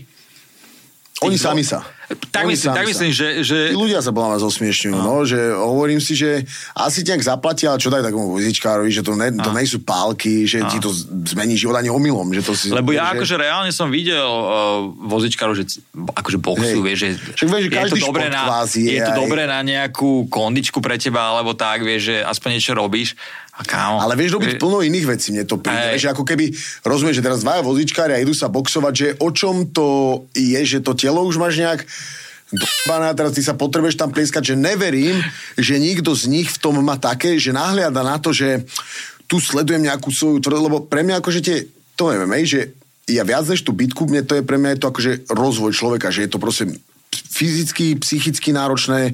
Oni sami sa. Tak Oni myslím, tak myslím, že, že... Tí ľudia sa podľa mňa zosmiešňujú, no. no, že hovorím si, že asi ti nejak zaplatia, ale čo daj takomu vozičkárovi, že to, ne, to nejsú pálky, že a. ti to zmení život ani omylom. Že to si, Lebo ja že... akože reálne som videl uh, vozičkárov, že akože boxujú, vieš, že, Však vieš, že je to dobré na, je, je to dobré na nejakú kondičku pre teba, alebo tak, vieš, že aspoň niečo robíš. Kámo, ale vieš robiť plno iných vecí, mne to príde. Že ako keby, rozumieš, že teraz dvaja vozíčkári a idú sa boxovať, že o čom to je, že to telo už máš nejak dobané a teraz ty sa potrebuješ tam plieskať, že neverím, že nikto z nich v tom má také, že nahliada na to, že tu sledujem nejakú svoju tvrdosť, lebo pre mňa akože tie, to neviem, že ja viac než tú bitku, mne to je pre mňa je to akože rozvoj človeka, že je to proste fyzicky, psychicky náročné.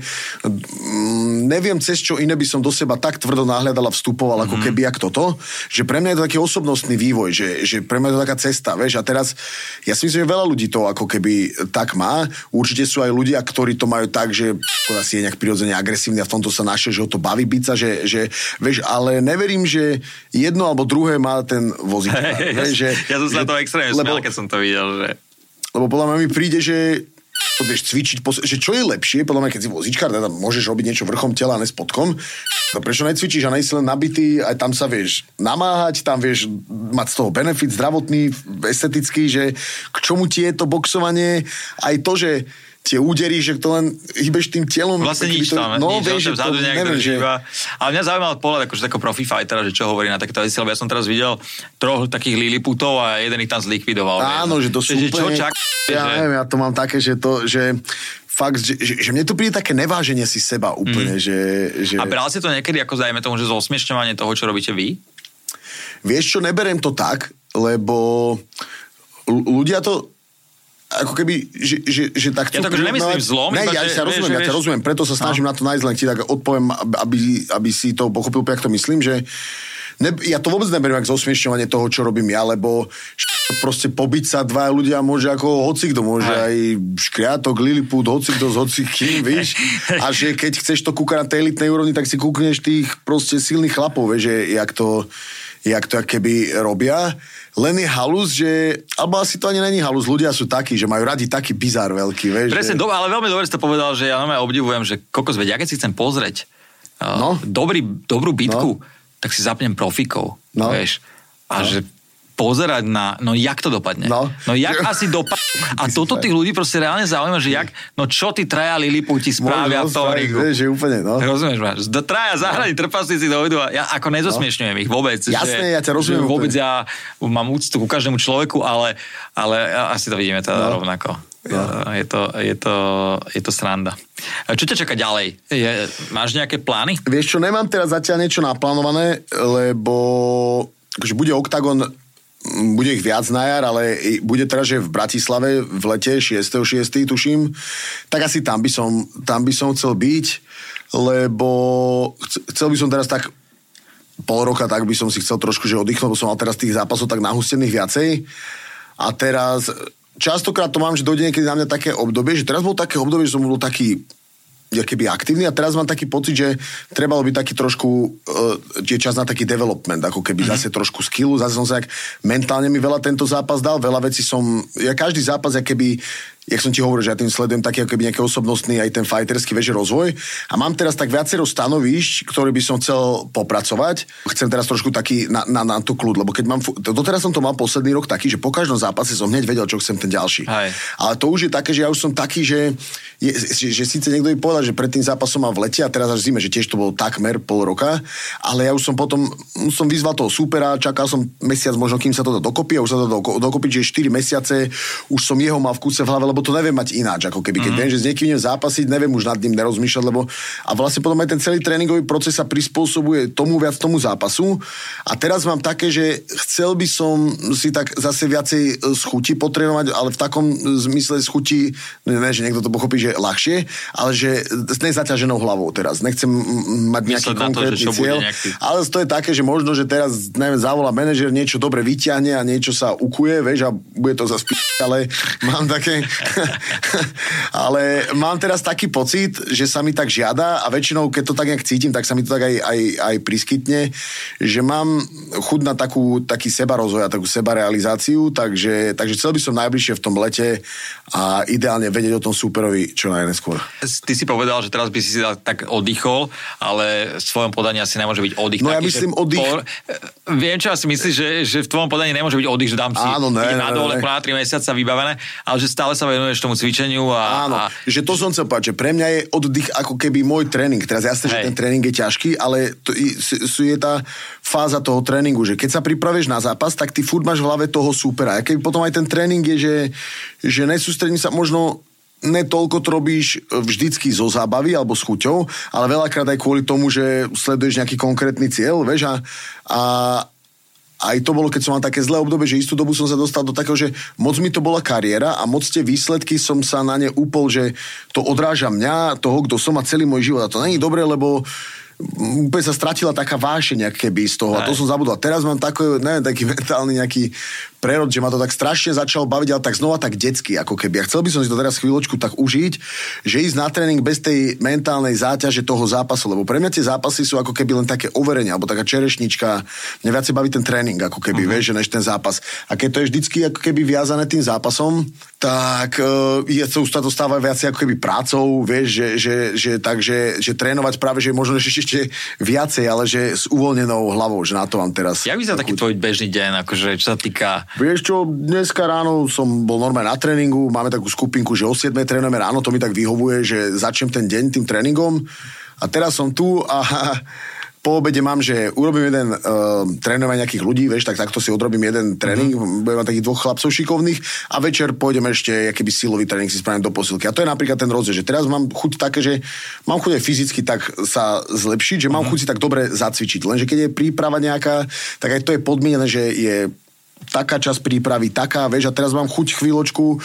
Neviem, cez čo iné by som do seba tak tvrdo nahľadal a vstupoval, mm-hmm. ako keby jak toto, že pre mňa je to taký osobnostný vývoj, že, že pre mňa je to taká cesta, vieš, a teraz ja si myslím, že veľa ľudí to ako keby tak má. Určite sú aj ľudia, ktorí to majú tak, že asi je nejak prirodzene agresívny a v tomto sa našiel, že ho to baví byť sa, že, že vieš, ale neverím, že jedno alebo druhé má ten vozík. Hey, ja, že, ja som sa to extrémne smial, keď som to videl, že... Lebo podľa mňa mi príde, že vieš cvičiť, že čo je lepšie, podľa mňa, keď si vozíčkár, teda môžeš robiť niečo vrchom tela, a ne spodkom, to prečo necvičíš a nejsi len nabitý, aj tam sa vieš namáhať, tam vieš mať z toho benefit zdravotný, estetický, že k čomu ti je to boxovanie, aj to, že tie údery, že to len hýbeš tým telom. Vlastne nič to, tam, no, nič, vieš, že to neviem, že... Ale mňa zaujímal pohľad akože takého profi fightera, že čo hovorí na takéto veci, lebo ja som teraz videl troch takých liliputov a jeden ich tam zlikvidoval. Áno, že to sú že, úplne... Čo čak... Ja že... neviem, ja to mám také, že to, že fakt, že, že, že mne to príde také neváženie si seba úplne, mm. že, že... A bral si to niekedy, ako zajme tomu, že zosmiešňovanie toho, čo robíte vy? Vieš čo, neberiem to tak, lebo ľudia to ako keby, že, že, že tak... Ja to akože nemyslím zlom. Ne, ja že, ťa rozumiem, vieš, ja ťa rozumiem, preto sa snažím no. na to nájsť, len ti tak odpoviem, aby, aby si to pochopil, jak to myslím, že ne, ja to vôbec neberiem ako zosmiešňovanie toho, čo robím ja, lebo proste pobiť sa dva ľudia môže ako hocikto, môže aj, aj škriatok, liliput, hocikto s hocikým, víš, a že keď chceš to kúkať na tej elitnej úrovni, tak si kúkneš tých proste silných chlapov, vieš, že jak to, jak to keby robia. Len je halus, že... Alebo asi to ani není halus. Ľudia sú takí, že majú radi taký bizár veľký, vieš. Presne, že... do, ale veľmi dobre si to povedal, že ja normálne obdivujem, že kokos, veď, ja keď si chcem pozrieť uh, no. dobrý, dobrú bitku, no. tak si zapnem profikov, no. vieš. A no. že pozerať na... No jak to dopadne? No, no jak asi dopadne? A toto tých ľudí proste reálne zaujíma, že jak... No čo tí traja liliputi spravia v tom ringu? Že úplne, no. Rozumieš ma? Traja zahrani no. trpaslíci dojdu a ja ako nezosmiešňujem no. ich vôbec. Jasné, ja ťa rozumiem. Vôbec ja mám úctu ku každému človeku, ale, ale asi to vidíme teda no. rovnako. No. Je, to, je, to, je to sranda. Čo ťa čaká ďalej? Je, máš nejaké plány? Vieš čo, nemám teraz zatiaľ niečo naplánované, lebo akože bude Oktagon, bude ich viac na jar, ale bude teraz, že v Bratislave v lete šiesteho šiesteho tuším, tak asi tam by som, tam by som chcel byť, lebo chcel by som teraz tak pol roka, tak by som si chcel trošku, že oddychnúť, lebo som mal teraz tých zápasov tak nahustených viacej. A teraz častokrát to mám, že dojde niekedy na mňa také obdobie, že teraz bol také obdobie, že som bol taký keby aktívny a teraz mám taký pocit, že trebalo by taký trošku uh, je čas na taký development, ako keby mm-hmm. zase trošku skillu, zase som sa jak mentálne mi veľa tento zápas dal, veľa vecí som, ja každý zápas, jak keby jak som ti hovoril, že ja tým sledujem taký ako keby nejaký osobnostný aj ten fighterský veže rozvoj a mám teraz tak viacero stanovíšť, ktoré by som chcel popracovať. Chcem teraz trošku taký na, na, na tú kľud, lebo keď mám, doteraz som to mal posledný rok taký, že po každom zápase som hneď vedel, čo chcem ten ďalší. Aj. Ale to už je také, že ja už som taký, že, je, že, že síce niekto by povedal, že pred tým zápasom mal v lete a teraz až zime, že tiež to bol takmer pol roka, ale ja už som potom, som vyzval toho súpera, čakal som mesiac možno, kým sa to dokopí a už sa to dokopí, že štyri mesiace už som jeho mal v kúse v hlave, lebo to neviem mať ináč, ako keby, keď mm-hmm. viem, že s niekým idem zápasiť, neviem už nad ním nerozmýšľať, lebo a vlastne potom aj ten celý tréningový proces sa prispôsobuje tomu viac tomu zápasu a teraz mám také, že chcel by som si tak zase viacej z chuti potrénovať, ale v takom zmysle z chuti, ne, ne že niekto to pochopí, že ľahšie, ale že s nezaťaženou hlavou teraz. Nechcem mať nejaký konkrétny to, cieľ, nejaký... ale to je také, že možno, že teraz, neviem, zavolá manažer, niečo dobre vyťahne a niečo sa ukuje, vieš, a bude to zase p***, ale mám také Ale mám teraz taký pocit, že sa mi tak žiada a väčšinou, keď to tak nejak cítim, tak sa mi to tak aj, aj, aj priskytne, že mám chuť na takú, taký sebarozvoj a takú sebarealizáciu, takže, takže chcel by som najbližšie v tom lete a ideálne vedieť o tom súperovi čo najneskôr. Ty si povedal, že teraz by si si tak oddychol, ale v svojom podaní asi nemôže byť oddych. No ja taký, myslím oddych... Por... Viem, čo asi myslíš, že, že v tvojom podaní nemôže byť oddych, že dám si Áno, ne, na dole na tri mesiace vybavené, ale že stále sa venuješ tomu cvičeniu a... Áno, a... že to som chcel povedať, že pre mňa je oddych ako keby môj tréning. Teraz jasné, že ten tréning je ťažký, ale to je tá fáza toho tréningu, že keď sa pripravíš na zápas, tak ty furt máš v hlave toho súpera. A keď potom aj ten tréning je, že, že nesústredím sa možno netoľko to robíš vždycky zo zábavy alebo s chuťou, ale veľakrát aj kvôli tomu, že sleduješ nejaký konkrétny cieľ, vieš, a, a aj to bolo, keď som mal také zlé obdobie, že istú dobu som sa dostal do takého, že moc mi to bola kariéra a moc tie výsledky som sa na ne upol, že to odráža mňa, toho, kto som a celý môj život. A to není dobré, lebo úplne sa stratila taká vášeň keby z toho. A to som zabudol. Teraz mám taký, neviem, taký mentálny nejaký prerod, že ma to tak strašne začalo baviť, ale tak znova tak detsky, ako keby. A chcel by som si to teraz chvíľočku tak užiť, že ísť na tréning bez tej mentálnej záťaže toho zápasu, lebo pre mňa tie zápasy sú ako keby len také overenie, alebo taká čerešnička. Mňa viacej baví ten tréning, ako keby, uh-huh. vieš, že než ten zápas. A keď to je vždycky ako keby viazané tým zápasom, tak uh, je to už to stáva viacej ako keby prácou, vieš, že, že, že, tak, že, že trénovať práve, že možno ešte, ešte viacej, ale že s uvoľnenou hlavou, že na to mám teraz. Jak vyzerá taký tvoj bežný deň, akože čo sa týka... Vieš čo, dneska ráno som bol normálne na tréningu, máme takú skupinku, že o siedmej trénujeme ráno, to mi tak vyhovuje, že začnem ten deň tým tréningom a teraz som tu a po obede mám, že urobím jeden uh, trénovanie nejakých ľudí, vieš, tak takto si odrobím jeden tréning, mm-hmm. budem mať takých dvoch chlapcov šikovných a večer pôjdem ešte akýby silový tréning si spravím do posilky. A to je napríklad ten rozdiel, že teraz mám chuť také, že mám chuť aj fyzicky tak sa zlepšiť, že mám mm-hmm. chuť si tak dobre zacvičiť. Lenže keď je príprava nejaká, tak aj to je podmienené, že je taká časť prípravy, taká, vieš, a teraz mám chuť chvíľočku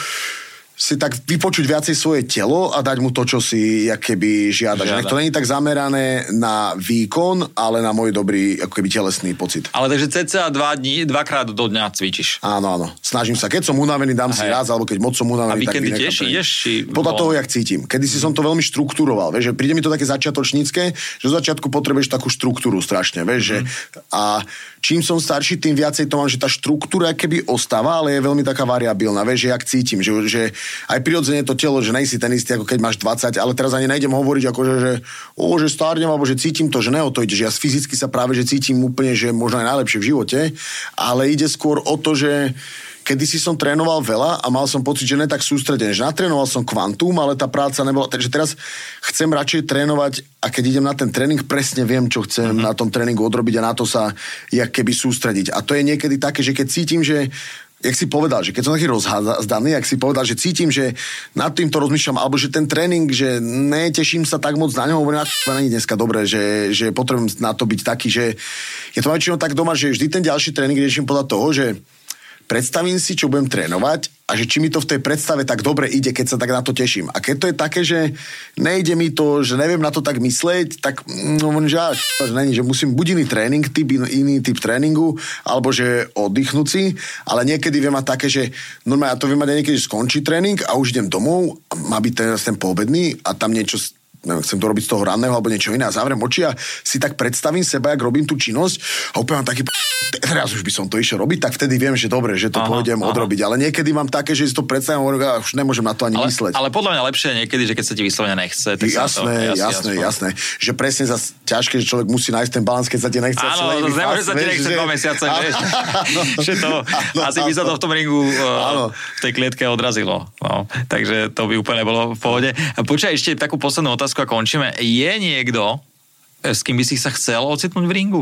si tak vypočuť viacej svoje telo a dať mu to, čo si keby žiada. žiada. Že to není tak zamerané na výkon, ale na môj dobrý ako keby telesný pocit. Ale takže cca dva dní, dvakrát do dňa cvičíš. Áno, áno. Snažím sa. Keď som unavený, dám Hej. si raz, alebo keď moc som unavený, tak vynechám. A víkendy tiež ideš? Či... Podľa toho, jak cítim. Kedy si som to veľmi štruktúroval. Vieš, že príde mi to také začiatočnícke, že zo začiatku potrebuješ takú štruktúru strašne. Vieš, mm. že a čím som starší, tým viacej to mám, že tá štruktúra keby ostáva, ale je veľmi taká variabilná. Vieš, že jak cítim, že, že aj prirodzene to telo, že nejsi ten istý, ako keď máš dvadsať, ale teraz ani nejdem hovoriť, ako že, že, o, že stárnem, alebo že cítim to, že ne o to ide, že ja fyzicky sa práve, že cítim úplne, že možno aj najlepšie v živote, ale ide skôr o to, že kedysi som trénoval veľa a mal som pocit, že ne tak sústredený, že natrénoval som kvantum, ale tá práca nebola, takže teraz chcem radšej trénovať a keď idem na ten tréning, presne viem, čo chcem mm-hmm. na tom tréningu odrobiť a na to sa jak keby sústrediť. A to je niekedy také, že keď cítim, že jak si povedal, že keď som taký rozházdaný, jak si povedal, že cítim, že nad týmto rozmýšľam, alebo že ten tréning, že neteším sa tak moc na ňom, hovorím, to není dneska dobré, že, že potrebujem na to byť taký, že je to väčšinou tak doma, že vždy ten ďalší tréning riešim podľa toho, že predstavím si, čo budem trénovať a že či mi to v tej predstave tak dobre ide, keď sa tak na to teším. A keď to je také, že nejde mi to, že neviem na to tak mysleť, tak no, že, že, není, že musím buď iný tréning, typ, iný typ tréningu, alebo že oddychnúť si, ale niekedy viem mať také, že normálne ja to viem mať aj niekedy, že skončí tréning a už idem domov, má byť teraz ten poobedný a tam niečo neviem, chcem to robiť z toho ranného alebo niečo iné a zavriem oči a si tak predstavím seba, jak robím tú činnosť a úplne mám taký teraz už by som to išiel robiť, tak vtedy viem, že dobre, že to aha, pôjdem aha. odrobiť, ale niekedy mám také, že si to predstavím a už nemôžem na to ani ale, mysleť. Ale podľa mňa lepšie niekedy, že keď sa ti vyslovene nechce. Tak jasné, to, jasné, jasné, jasné, že presne za ťažké, že človek musí nájsť ten balans, keď sa ti nechce. Áno, to nemôže sa ti nechce dva mesiace, vieš. Že to, asi by sa to v tom ringu v tej klietke odrazilo. Takže to by úplne bolo v pohode. Počkaj, ešte takú poslednú otázku a končíme. Je niekto, s kým by si sa chcel ocitnúť v ringu?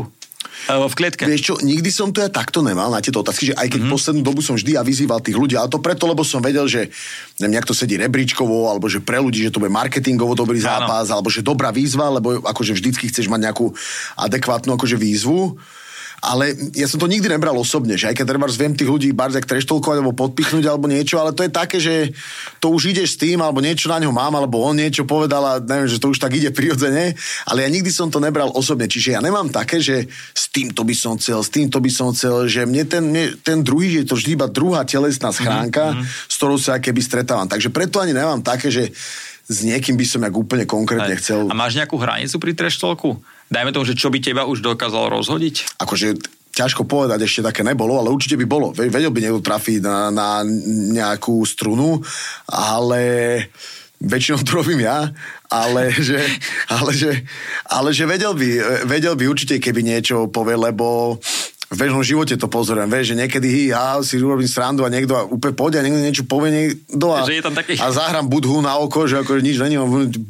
V klietke. Vieš čo, nikdy som to ja takto nemal na tieto otázky, že aj keď mm-hmm. poslednú dobu som vždy ja vyzýval tých ľudí, ale to preto, lebo som vedel, že neviem, nejak to sedí rebríčkovo, alebo že pre ľudí, že to bude marketingovo dobrý zápas, áno. alebo že dobrá výzva, lebo akože vždycky chceš mať nejakú adekvátnu akože výzvu. ale ja som to nikdy nebral osobne, že aj keď treba viem tých ľudí barzak treštolkovať alebo podpichnúť alebo niečo, ale to je také, že to už ideš s tým, alebo niečo na ňo mám, alebo on niečo povedal a neviem, že to už tak ide prirodzene, ale ja nikdy som to nebral osobne, čiže ja nemám také, že s týmto by som chcel, s týmto by som chcel, že mne ten, mne, ten druhý, je to vždy iba druhá telesná schránka, mm-hmm. s ktorou sa keby stretávam, takže preto ani nemám také, že s niekým by som jak úplne konkrétne aj chcel. A máš nejakú hranicu pri treštolku? Dajme tomu, že čo by teba už dokázalo rozhodiť? Akože ťažko povedať, ešte také nebolo, ale určite by bolo. Vedel by niekto trafiť na, na nejakú strunu, ale väčšinou to robím ja, ale že, ale že, ale že vedel by, vedel by určite, keby niečo povie, lebo v bežnom živote to pozorujem, vieš, že niekedy hy, ja si urobím srandu a niekto úplne pôjde a niekto niečo povie niekto a, že je tam taký... a zahrám budhu na oko, že ako nič není,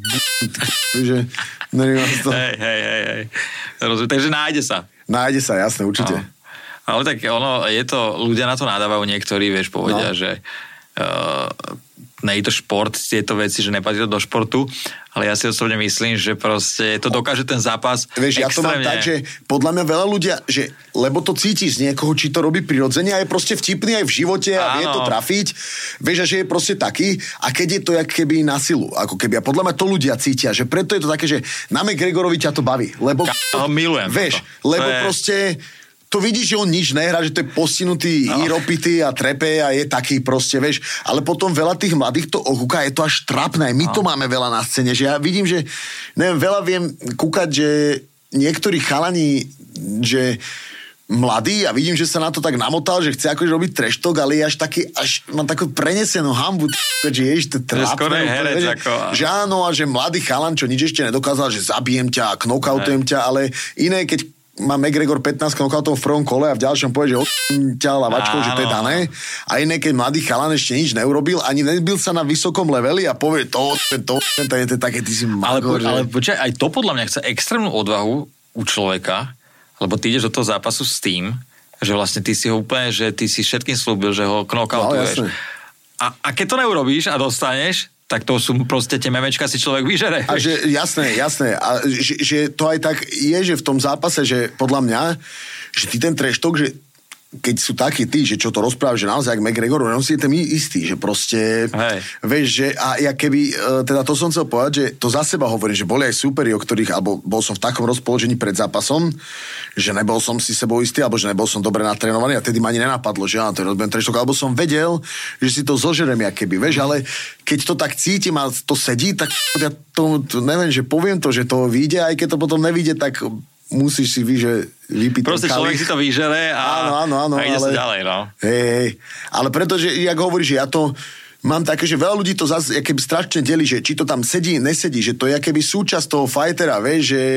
že neviem to. Hej, hej, hej, hej. Rozumiem, takže nájde sa. Nájde sa, jasné, určite. No. Ale tak ono, je to, ľudia na to nadávajú niektorí, vieš, povedia, no. že uh, nie je to šport, tieto veci, že nepatrí to do športu, ale ja si osobne myslím, že proste to dokáže ten zápas vieš, extrémne. Ja to mám tak, že podľa mňa veľa ľudia, že lebo to cítiš z niekoho, či to robí prirodzene a je proste vtipný aj v živote a Áno. vie to trafiť, vieš, a že je proste taký a keď je to jak keby na silu, ako keby a podľa mňa to ľudia cítia, že preto je to také, že na McGregorovi ťa to baví, lebo Ka- milujem vieš, to. lebo to je... proste to vidíš, že on nič nehrá, že to je postihnutý, no. iropitý a trepe a je taký proste, vieš. Ale potom veľa tých mladých to ohúka, je to až trapné. My no. to máme veľa na scéne, že ja vidím, že neviem, veľa viem kúkať, že niektorí chalani, že mladý a vidím, že sa na to tak namotal, že chce akože robiť treštok, ale je až taký, až mám takú prenesenú hambu, že ježiš, to je trápne. Že, ako... že áno, a že mladý chalan, čo nič ešte nedokázal, že zabijem ťa a knockoutujem ťa, ale iné, keď má McGregor pätnásť knockoutov v prvom kole a v ďalšom povie, že od ťa lavačkou, že to je dané. A iné, keď mladý chalan ešte nič neurobil, ani nebyl sa na vysokom leveli a povie to, to, to, to je to také, ty si magor. Ale, ale počkaj, aj to podľa mňa chce extrémnu odvahu u človeka, lebo ty ideš do toho zápasu s tým, že vlastne ty si ho úplne, že ty si všetkým slúbil, že ho knockoutuješ. No, a, a keď to neurobíš a dostaneš, tak to sú proste tie memečka si človek vyžere. A že jasné, jasné. A že, že to aj tak je, že v tom zápase, že podľa mňa, že ty ten treštok, že keď sú takí tí, že čo to rozprávajú, že naozaj, ak McGregor, on si je ten istý, že proste, Hej. vieš, že a ja keby, teda to som chcel povedať, že to za seba hovorím, že boli aj superi, o ktorých, alebo bol som v takom rozpoložení pred zápasom, že nebol som si sebou istý, alebo že nebol som dobre natrénovaný a tedy ma ani nenapadlo, že ja to rozbijem treštok, alebo som vedel, že si to zožerem, jak keby, vieš, ale keď to tak cítim a to sedí, tak ja to, to neviem, že poviem to, že to vyjde, aj keď to potom nevyjde, tak musíš si vy, že vypiť proste človek si to vyžere a, áno, áno, áno, a ide ale, sa ďalej, no. Hej, hej. Ale pretože, jak hovoríš, že ja to mám také, že veľa ľudí to zase keby strašne delí, že či to tam sedí, nesedí, že to je keby súčasť toho fightera, vieš, že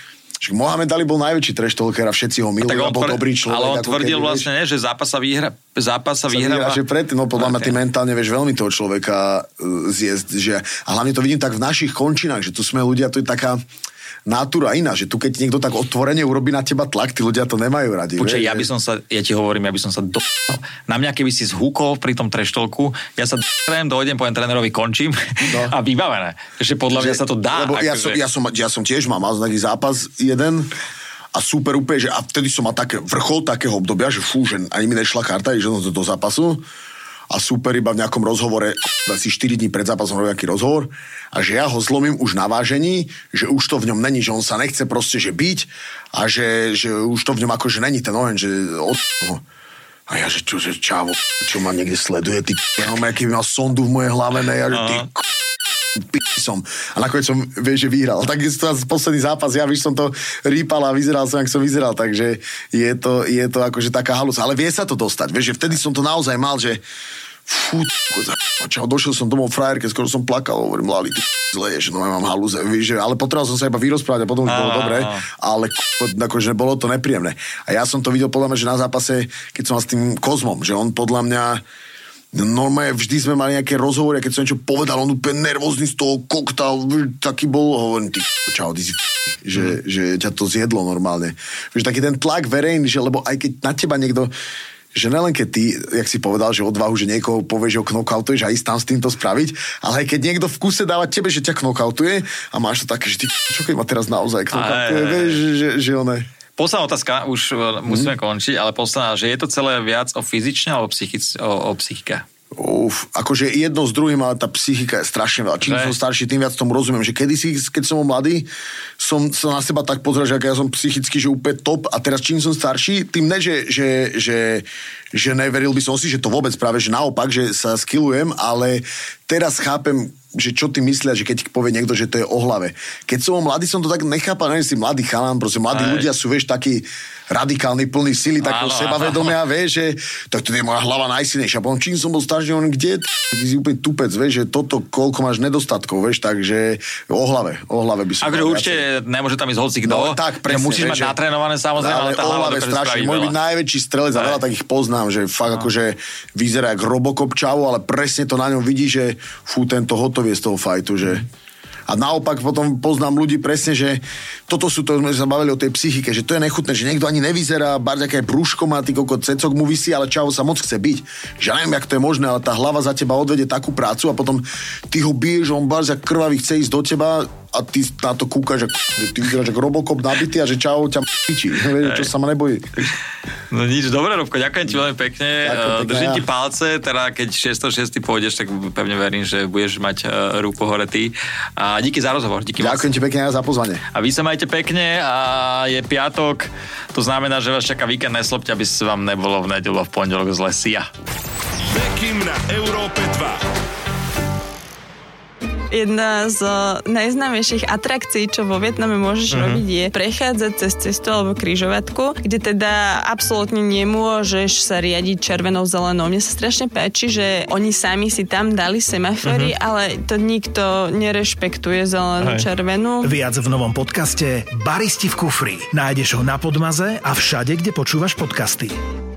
že Mohamed Ali bol najväčší treštolker a všetci ho milujú a bol tvr... dobrý človek. Ale on tvrdil keby, vlastne, vieš, že zápas sa vyhra, zápas sa vyhráva. Že predtým, no podľa mňa ty mentálne vieš veľmi toho človeka zjesť, že a hlavne to vidím tak v našich končinách, že tu sme ľudia, to je taká natúra iná, že tu keď niekto tak otvorene urobí na teba tlak, tí ľudia to nemajú radi. Počkej, ja by som sa, ja ti hovorím, ja by som sa do... Na mňa, keby si zhúkol pri tom treštolku, ja sa dojdem, dojdem, poviem trénerovi, končím no. a vybavené. Že podľa mňa sa to dá. Lebo ja, som, ja, som, ja som tiež mal, mal taký zápas jeden a super úplne, že a vtedy som mal také vrchol takého obdobia, že fú, že ani mi nešla karta, že som do, do zápasu. A super iba v nejakom rozhovore, asi štyri dní pred zápasom robil nejaký rozhovor a že ja ho zlomím už na vážení, že už to v ňom není, že on sa nechce proste, že byť a že, že už to v ňom akože není ten oheň, že od... A ja, že čo, že čávo, čo ma niekde sleduje, ty ja mám, aký mal sondu v mojej hlave, ne, ja, že ty p***som. A nakoniec som, vieš, že vyhral. Tak je to posledný zápas, ja víš, som to rýpal a vyzeral som, jak som vyzeral, takže je to, je to akože taká halus. Ale vie sa to dostať, vieš, že vtedy som to naozaj mal, že fú, čo, došiel som domov frajerke, skoro som plakal, hovorím, Lali, ty zle je, že no ja mám halúze, víš, ale potreboval som sa iba vyrozprávať a potom už bolo dobre, ale akože bolo to nepríjemné. A ja som to videl podľa mňa, že na zápase, keď som mal s tým Kozmom, že on podľa mňa normálne vždy sme mali nejaké rozhovory a keď som niečo povedal, on úplne nervózny z toho koktal, taký bol, hovorím, ty čau, ty si že, že ťa to zjedlo normálne. Víš, taký ten tlak verejný, že lebo aj keď na teba niekto že nelen keď ty, jak si povedal, že odvahu, že niekoho povie, že ho knockoutuješ a ísť tam s týmto spraviť, ale aj keď niekto v kuse dáva tebe, že ťa knockoutuje a máš to také, že ty čo keď ma teraz naozaj knockoutuje, vieš, že, že, že one... Posledná otázka, už musíme hmm. končiť, ale posledná, že je to celé viac o fyzične alebo psychic, o, o psychike? Uf, akože jedno s druhým, ale tá psychika je strašne veľa. Čím ne. som starší, tým viac tomu rozumiem, že kedysi, keď som mladý, som sa na seba tak pozrel, že ja som psychicky, že úplne top, a teraz čím som starší, tým ne, že, že, že, že neveril by som si, že to vôbec práve, že naopak, že sa skillujem, ale teraz chápem, že čo ty myslia, že keď povie niekto, že to je o hlave. Keď som mladý, som to tak nechápal, neviem si, mladý chalan, proste mladí Aj. ľudia sú, vieš, takí radikálni, plný sily, takého sebavedomia, vieš, že tak to je moja hlava najsilnejšia. Potom čím som bol starší, on kde ty si úplne tupec, vieš, že toto, koľko máš nedostatkov, vieš, takže o hlave, o hlave by som... Akože určite nemôže tam ísť hocikto, no, tak, presne, musíš mať že, natrénované, samozrejme, ale, ale tá o hlava hlave strašne, môže byť najväčší strelec a veľa takých poznám, že fakt no. akože vyzerá jak Robocop čavo, ale presne to na ňom vidí, že fú, tento hotový je z toho fajtu, že... A naopak potom poznám ľudí presne, že toto sú, to sme sa bavili o tej psychike, že to je nechutné, že niekto ani nevyzerá, barďaké prúško má, ty koko, cecok mu visí, ale čavo sa moc chce byť. Že neviem, jak to je možné, ale tá hlava za teba odvede takú prácu a potom ty ho biješ, on barďak krvavý chce ísť do teba a ty na to kúkaš, že ty vyzeráš ako Robocop nabitý a že čau, ťa pičí. Čo sa ma nebojí. No nič, dobré, Robko, ďakujem ti veľmi pekne. pekne Držím ja. ti palce, teda keď šesť šesť pôjdeš, tak pevne verím, že budeš mať uh, ruku hore ty. A díky za rozhovor. Díky ďakujem ti pekne za pozvanie. A vy sa majte pekne a je piatok, to znamená, že vás čaká víkend, neslobte, aby sa vám nebolo v nedeľu a v pondelok zle. Sia. Bekim na Európe dva. Jedna z najznámejších atrakcií, čo vo Vietname môžeš uh-huh. robiť, je prechádzať cez cestu alebo križovatku, kde teda absolútne nemôžeš sa riadiť červenou, zelenou. Mne sa strašne páči, že oni sami si tam dali semafory, uh-huh. ale to nikto nerešpektuje zelenú, Hej. červenú. Viac v novom podcaste Baristi v kufri. Nájdeš ho na Podmaze a všade, kde počúvaš podcasty.